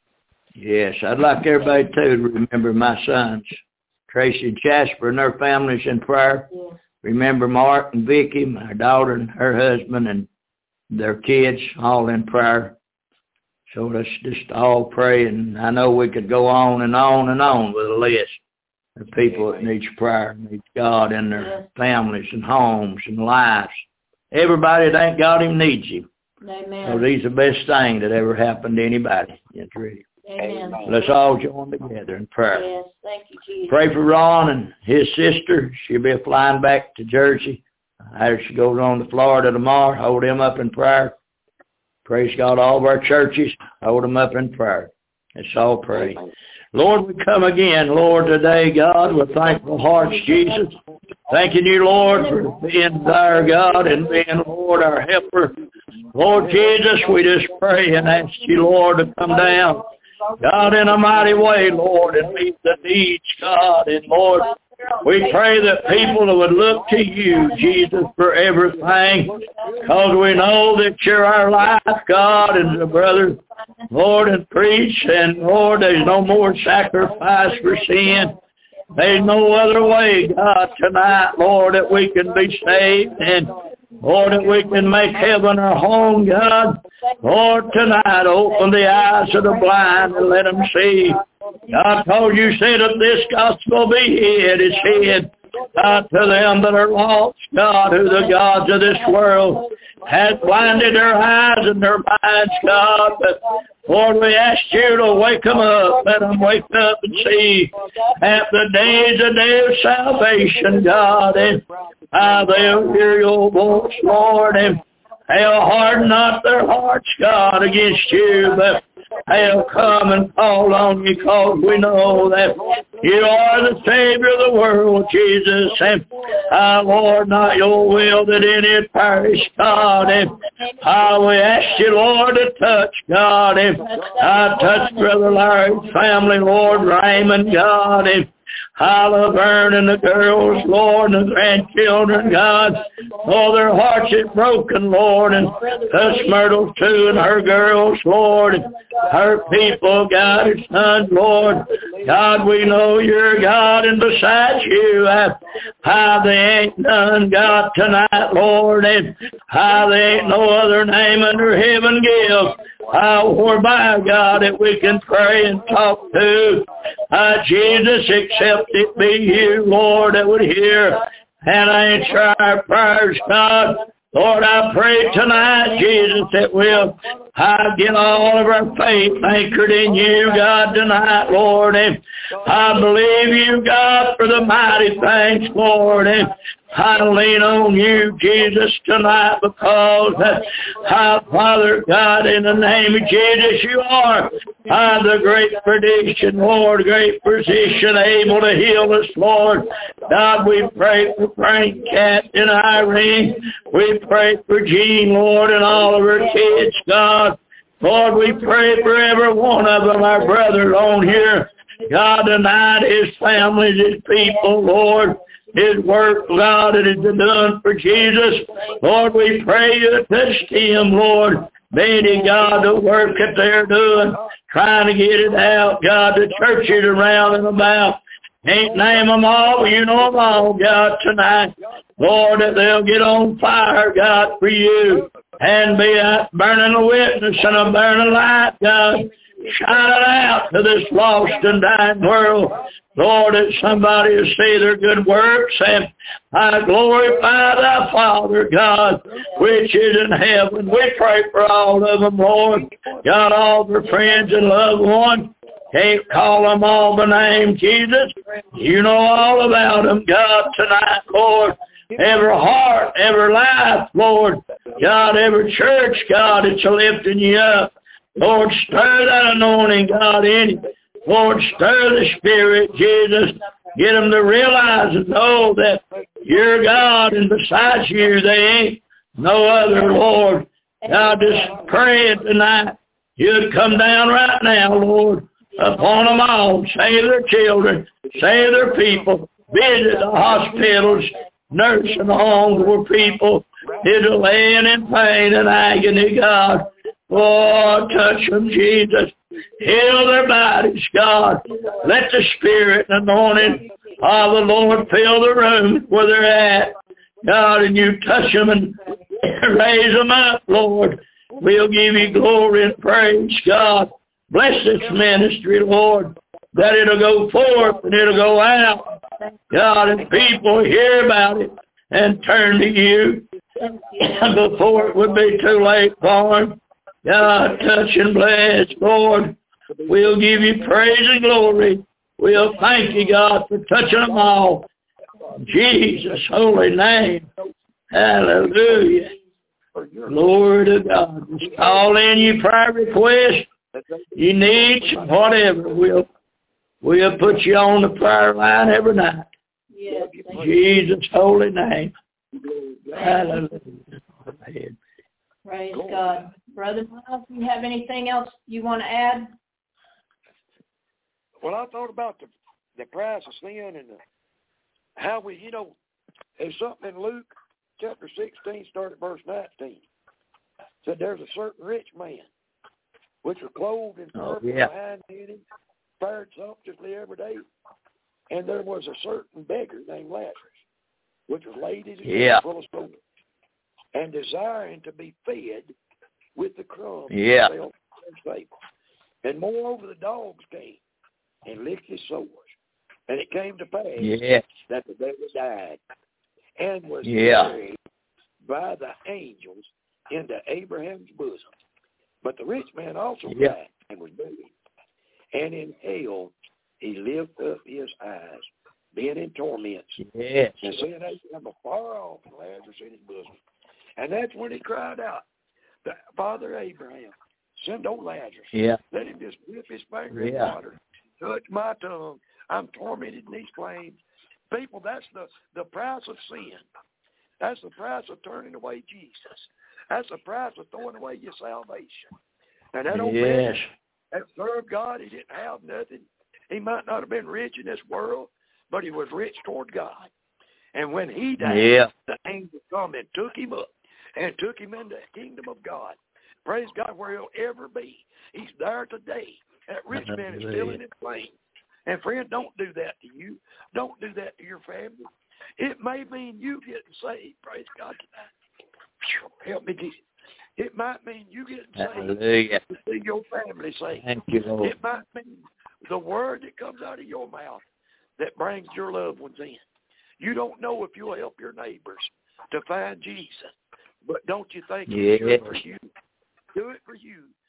Yes, I'd like everybody to remember my sons, Tracy and Jasper and their families in prayer. Yeah. Remember Mark and Vicky, my daughter and her husband and their kids, all in prayer. So let's just all pray, and I know we could go on and on and on with a list of people that need prayer, need God in their families and homes and lives. Everybody that ain't got Him needs Him. Amen. So these are the best thing that ever happened to anybody. It's really. Amen. Let's all join together in prayer. Yes, thank you, Jesus. Pray for Ron and his sister. She'll be flying back to Jersey. As she goes on to Florida tomorrow, hold him up in prayer. Praise God, all of our churches, hold them up in prayer. Let's all pray. Lord, we come again, Lord, today, God, with thankful hearts, Jesus. Thanking you, Lord, for being our God and being, Lord, our helper. Lord Jesus, we just pray and ask you, Lord, to come down, God, in a mighty way, Lord, and meet the needs, God. And, Lord, we pray that people would look to you, Jesus, for everything, because we know that you're our life, God, and the brother, Lord, and preach, and, Lord, there's no more sacrifice for sin. There's no other way, God, tonight, Lord, that we can be saved, and, Lord, that we can make heaven our home, God. Lord, tonight, open the eyes of the blind and let them see. God told you, said, if this gospel be hid, it's hid to them that are lost, God, who the gods of this world had blinded their eyes and their minds, God. But, Lord, we ask you to wake them up. Let them wake up and see that the day is a day of salvation, God. And they'll hear your voice, Lord, and they'll harden not their hearts, God, against you, but they'll come and call on you, because we know that you are the Savior of the world, Jesus. And, Lord, not your will that any perish, God. And we ask you, Lord, to touch, God. And touch Brother Larry's family, Lord, Raymond, God. And Laverne and the girls, Lord, and the grandchildren, God. Oh, their hearts is broken, Lord, and touch Myrtle, too, and her girls, Lord, and her people, God, her sons, Lord. God, we know you're God, and besides you, there ain't none, God, tonight, Lord, and there ain't no other name under heaven give. Whereby, God, that we can pray and talk to, Jesus, except it be you, Lord, that would hear and answer our prayers, God. Lord, I pray tonight, Jesus, that we'll get all of our faith anchored in you, God, tonight, Lord. And I believe you, God, for the mighty things, Lord. And I lean on you, Jesus, tonight because, Father God, in the name of Jesus, you are the great physician, Lord, great physician, able to heal us, Lord. God, we pray for Frank, Captain Irene. We pray for Jean, Lord, and all of her kids, God. Lord, we pray for every one of them, our brothers on here. God, tonight, his families, his people, Lord, his work, God, that has been done for Jesus. Lord, we pray you touch him, Lord. Maybe, God, the work that they're doing, trying to get it out, God, the churches around and about. Ain't name them all, but you know them all, God, tonight. Lord, that they'll get on fire, God, for you. And be a burning a witness and a burning light, God. Shine it out to this lost and dying world. Lord, that somebody will see their good works, and I glorify thy Father, God, which is in heaven. We pray for all of them, Lord. God, all their friends and loved ones. Can't call them all by name, Jesus. You know all about them, God, tonight, Lord. Every heart, every life, Lord. God, every church, God, it's lifting you up. Lord, stir that anointing, God, in you. Lord, stir the Spirit, Jesus. Get them to realize and know that you're God, and besides you, they ain't no other, Lord. God, just praying tonight, you'd come down right now, Lord, upon them all. Save their children, save their people. Visit the hospitals, nursing homes where people is laying in pain and agony, God. Oh, touch them, Jesus. Heal their bodies, God. Let the Spirit and anointing of the Lord fill the room where they're at, God, and you touch them and raise them up, Lord. We'll give you glory and praise, God. Bless this ministry, Lord, that it'll go forth and it'll go out, God, and people hear about it and turn to you before it would be too late for them. God, touch and bless, Lord. We'll give you praise and glory. We'll thank you, God, for touching them all. In Jesus' holy name. Hallelujah. Glory to God. Just call in your prayer request, your needs, whatever. We'll put you on the prayer line every night. In Jesus' holy name. Hallelujah. Praise God. Brother Miles, do you have anything else you want to add? Well, I thought about the price of sin and how we, there's something in Luke chapter 16, start at verse 19. Said there's a certain rich man, which was clothed in purple behind him, fared sumptuously every day. And there was a certain beggar named Lazarus, which was laid in his bed full of sores, and desiring to be fed with the crumbs that fell from his table. And moreover, the dogs came and licked his sores. And it came to pass that the beggar died and was buried by the angels into Abraham's bosom. But the rich man also died and was buried. And in hell he lifted up his eyes, being in torments, and seeing Abraham afar off and Lazarus in his bosom. And that's when he cried out, Father Abraham, send old Lazarus. Let him just dip his finger in water, touch my tongue. I'm tormented in these flames. People, that's the price of sin. That's the price of turning away Jesus. That's the price of throwing away your salvation. And that old man that served God, he didn't have nothing. He might not have been rich in this world, but he was rich toward God. And when he died, the angel come and took him up and took him into the kingdom of God. Praise God, where he'll ever be. He's there today. That rich man is still in his flame. And friend, don't do that to you. Don't do that to your family. It may mean you getting saved. Praise God tonight. Help me, Jesus. It might mean you getting saved to see your family saved. Thank you, Lord. It might mean the word that comes out of your mouth that brings your loved ones in. You don't know if you'll help your neighbors to find Jesus, but don't you think it's good for you? Do it for you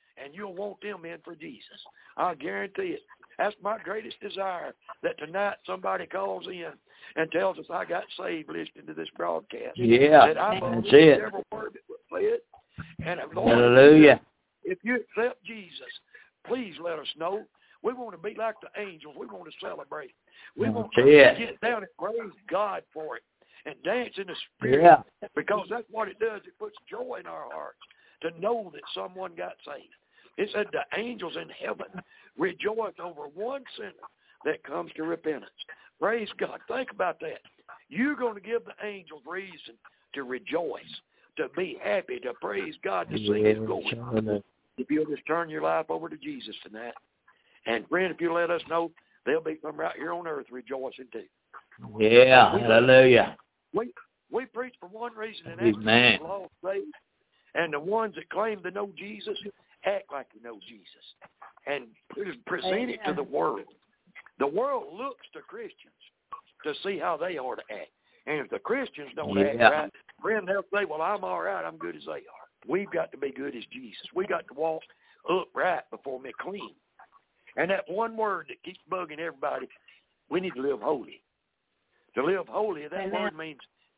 and you'll want them in for Jesus. I guarantee it. That's my greatest desire, that tonight somebody calls in and tells us I got saved listening to this broadcast. Yeah, that I that's believe it. every word that was said. And Lord, Hallelujah. if you accept Jesus, please let us know. We want to be like the angels. We want to celebrate. We want to get down and praise God for it and dance in the Spirit, because that's what it does. It puts joy in our hearts to know that someone got saved. It said the angels in heaven rejoice over one sinner that comes to repentance. Praise God. Think about that. You're going to give the angels reason to rejoice, to be happy, to praise God, to sing His glory. If you'll just turn your life over to Jesus tonight. And friend, if you let us know, there'll be some right here on earth rejoicing too. Yeah, hallelujah. We preach for one reason, and that's the lost saved. And the ones that claim to know Jesus act like they know Jesus and present it to the world. The world looks to Christians to see how they are to act. And if the Christians don't act right, friend, they'll say, well, I'm all right, I'm good as they are. We've got to be good as Jesus. We got to walk upright before me clean. And that one word that keeps bugging everybody, we need to live holy. To live holy, that word means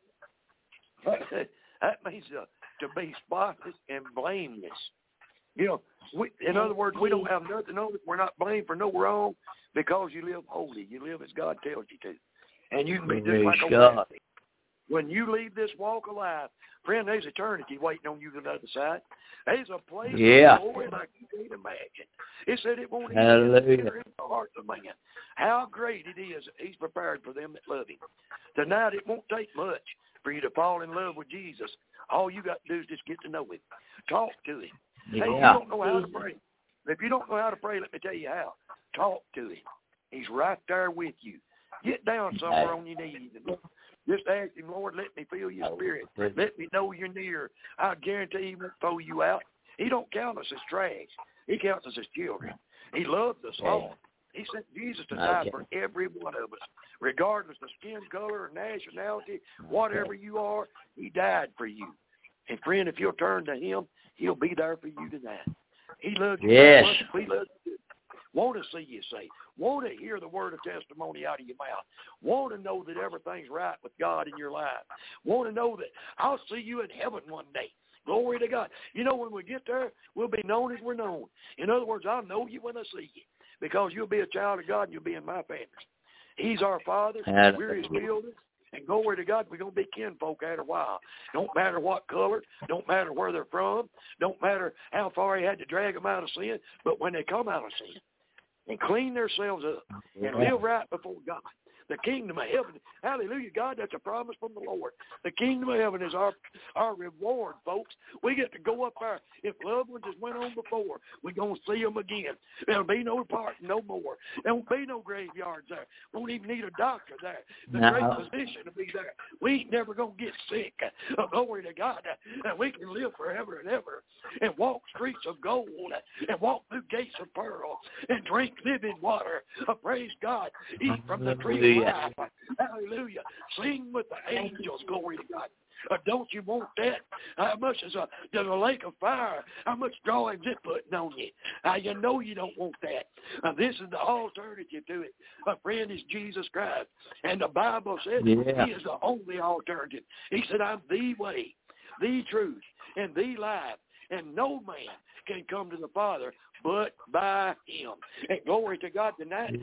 to be spotless and blameless. You know, in other words, we don't have nothing on it. We're not blamed for no wrong because you live holy. You live as God tells you to. And you can be just like a God. When you leave this walk alive, friend, there's eternity waiting on you on the other side. There's a place of glory like you can't imagine. It said it won't even enter in the heart of man. How great it is that He's prepared for them that love Him. Tonight, it won't take much for you to fall in love with Jesus. All you got to do is just get to know Him. Talk to Him. Hey, you don't know how to pray. If you don't know how to pray, let me tell you how. Talk to Him. He's right there with you. Get down somewhere on your knees and just ask Him, Lord, let me feel your Spirit. Let me know you're near. I guarantee He won't throw you out. He don't count us as trash. He counts us as children. He loves us all. He sent Jesus to die for every one of us, regardless of skin color or nationality, whatever you are. He died for you. And friend, if you'll turn to Him, He'll be there for you tonight. He loves you so much. We love you. Want to see you saved. Want to hear the word of testimony out of your mouth. Want to know that everything's right with God in your life. Want to know that I'll see you in heaven one day. Glory to God. You know, when we get there, we'll be known as we're known. In other words, I'll know you when I see you, because you'll be a child of God and you'll be in my family. He's our Father. We're His children. And glory to God, we're going to be kinfolk after a while. Don't matter what color, don't matter where they're from, don't matter how far He had to drag them out of sin, but when they come out of sin and clean themselves up and live right before God, the kingdom of heaven, hallelujah, God, that's a promise from the Lord. The kingdom of heaven is our reward, folks. We get to go up there. If loved ones just went on before, we're going to see them again. There'll be no parting no more. There won't be no graveyards there. Won't even need a doctor there. The great physician will be there. We ain't never going to get sick. Glory to God. And we can live forever and ever and walk streets of gold and walk through gates of pearl and drink living water. Praise God. Eat from the tree of life. Hallelujah. Sing with the angels. Glory to God. Don't you want that? How much is a lake of fire? How much drawing is it putting on you? You know you don't want that. This is the alternative to it. My friend is Jesus Christ. And the Bible says He is the only alternative. He said, I'm the way, the truth, and the life. And no man can come to the Father but by Him. And glory to God tonight.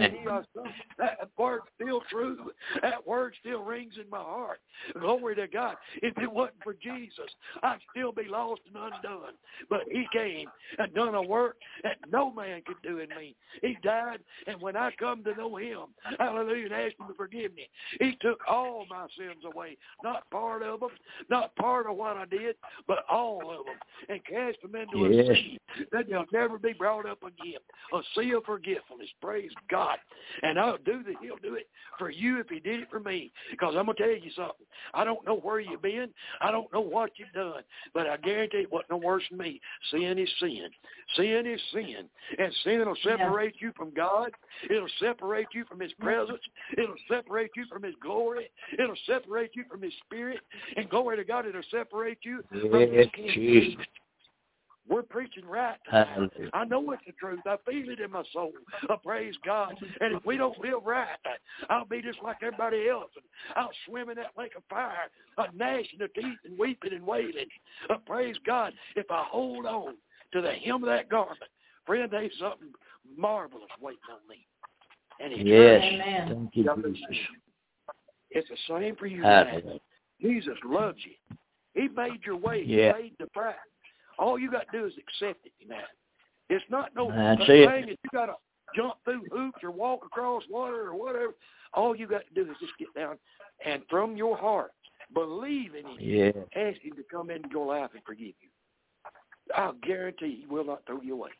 That word's still true. That word still rings in my heart. Glory to God. If it wasn't for Jesus, I'd still be lost and undone. But He came and done a work that no man could do in me. He died, and when I come to know Him, hallelujah, and ask Him to forgive me, He took all my sins away. Not part of them, not part of what I did, but all of them, and cast them into a sea that they'll never be brought up again. A sea of forgetfulness. Praise God. And He'll do it for you if He did it for me. Because I'm going to tell you something. I don't know where you've been. I don't know what you've done. But I guarantee it wasn't no worse than me. Sin is sin. Sin is sin. And sin will separate you from God. It'll separate you from His presence. It'll separate you from His glory. It'll separate you from His Spirit. And glory to God, it'll separate you from His kingdom. We're preaching right tonight. I know it's the truth. I feel it in my soul. Praise God. And if we don't live right, I'll be just like everybody else. And I'll swim in that lake of fire, gnashing of teeth and weeping and wailing. Praise God. If I hold on to the hem of that garment, friend, there's something marvelous waiting on me. And it's Yes. Thank you, Jesus. It's the same for you tonight. Jesus loves you. He made your way. He made the price. All you got to do is accept it tonight. It's not no thing that you got to jump through hoops or walk across water or whatever. All you got to do is just get down and from your heart, believe in Him. Ask Him to come into your life and forgive you. I'll guarantee He will not throw you away.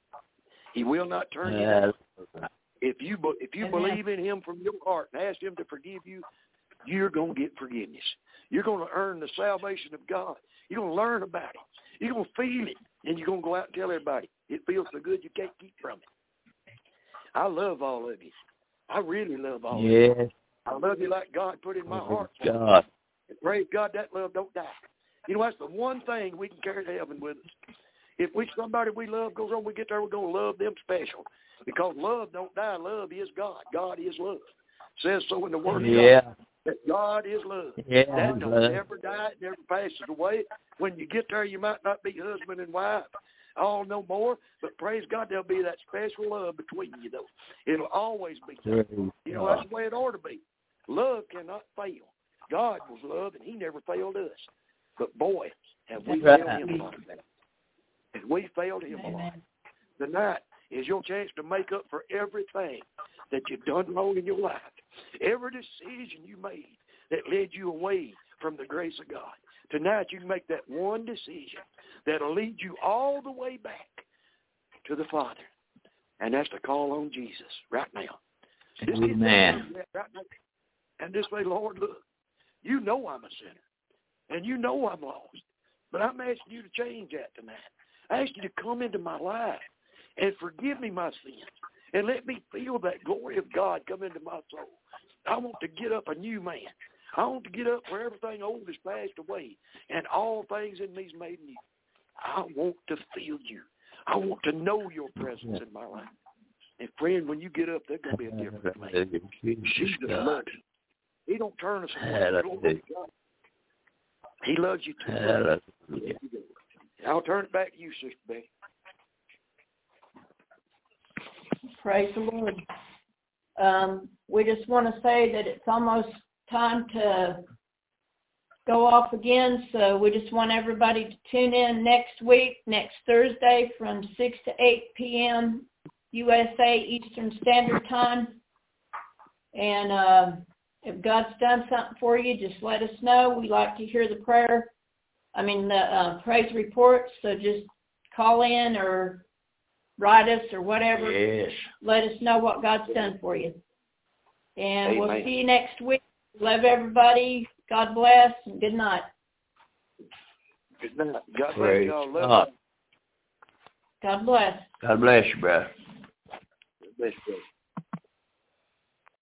He will not turn you down. If you believe in Him from your heart and ask Him to forgive you, you're going to get forgiveness. You're going to earn the salvation of God. You're going to learn about it. You're going to feel it, and you're going to go out and tell everybody. It feels so good you can't keep from it. I love all of you. I really love all of you. I love you like God put in my heart. God. And praise God, that love don't die. You know, that's the one thing we can carry to heaven with us. If somebody we love goes on, we get there, we're going to love them special. Because love don't die. Love is God. God is love. It says so in the Word of God. That God is love. That don't never die. It never passes away. When you get there, you might not be husband and wife all no more, but praise God, there'll be that special love between you, though. It'll always be there. You know, that's the way it ought to be. Love cannot fail. God was love, and He never failed us. But, boy, have we failed Him a lot. Have we failed Him a lot. Tonight is your chance to make up for everything that you've done wrong in your life. Every decision you made that led you away from the grace of God. Tonight you can make that one decision that'll lead you all the way back to the Father. And that's to call on Jesus right now. Amen. Right now. And just say, Lord, look, you know I'm a sinner. And you know I'm lost. But I'm asking you to change that tonight. I ask you to come into my life and forgive me my sins. And let me feel that glory of God come into my soul. I want to get up a new man. I want to get up where everything old is passed away and all things in me is made new. I want to feel you. I want to know your presence in my life. And friend, when you get up, there's going to be a different man. Jesus loves you. He don't turn us away. He loves you too. I'll turn it back to you, Sister Becky. Praise the Lord. We just want to say that it's almost time to go off again, so we just want everybody to tune in next week, next Thursday from 6 to 8 p.m. USA Eastern Standard Time. And if God's done something for you, just let us know. We like to hear the praise reports, so just call in or write us or whatever. Let us know what God's done for you. And we'll see you next week. Love everybody. God bless and good night. Good night. God bless y'all. Love you. God bless. God bless you, brother. God bless you.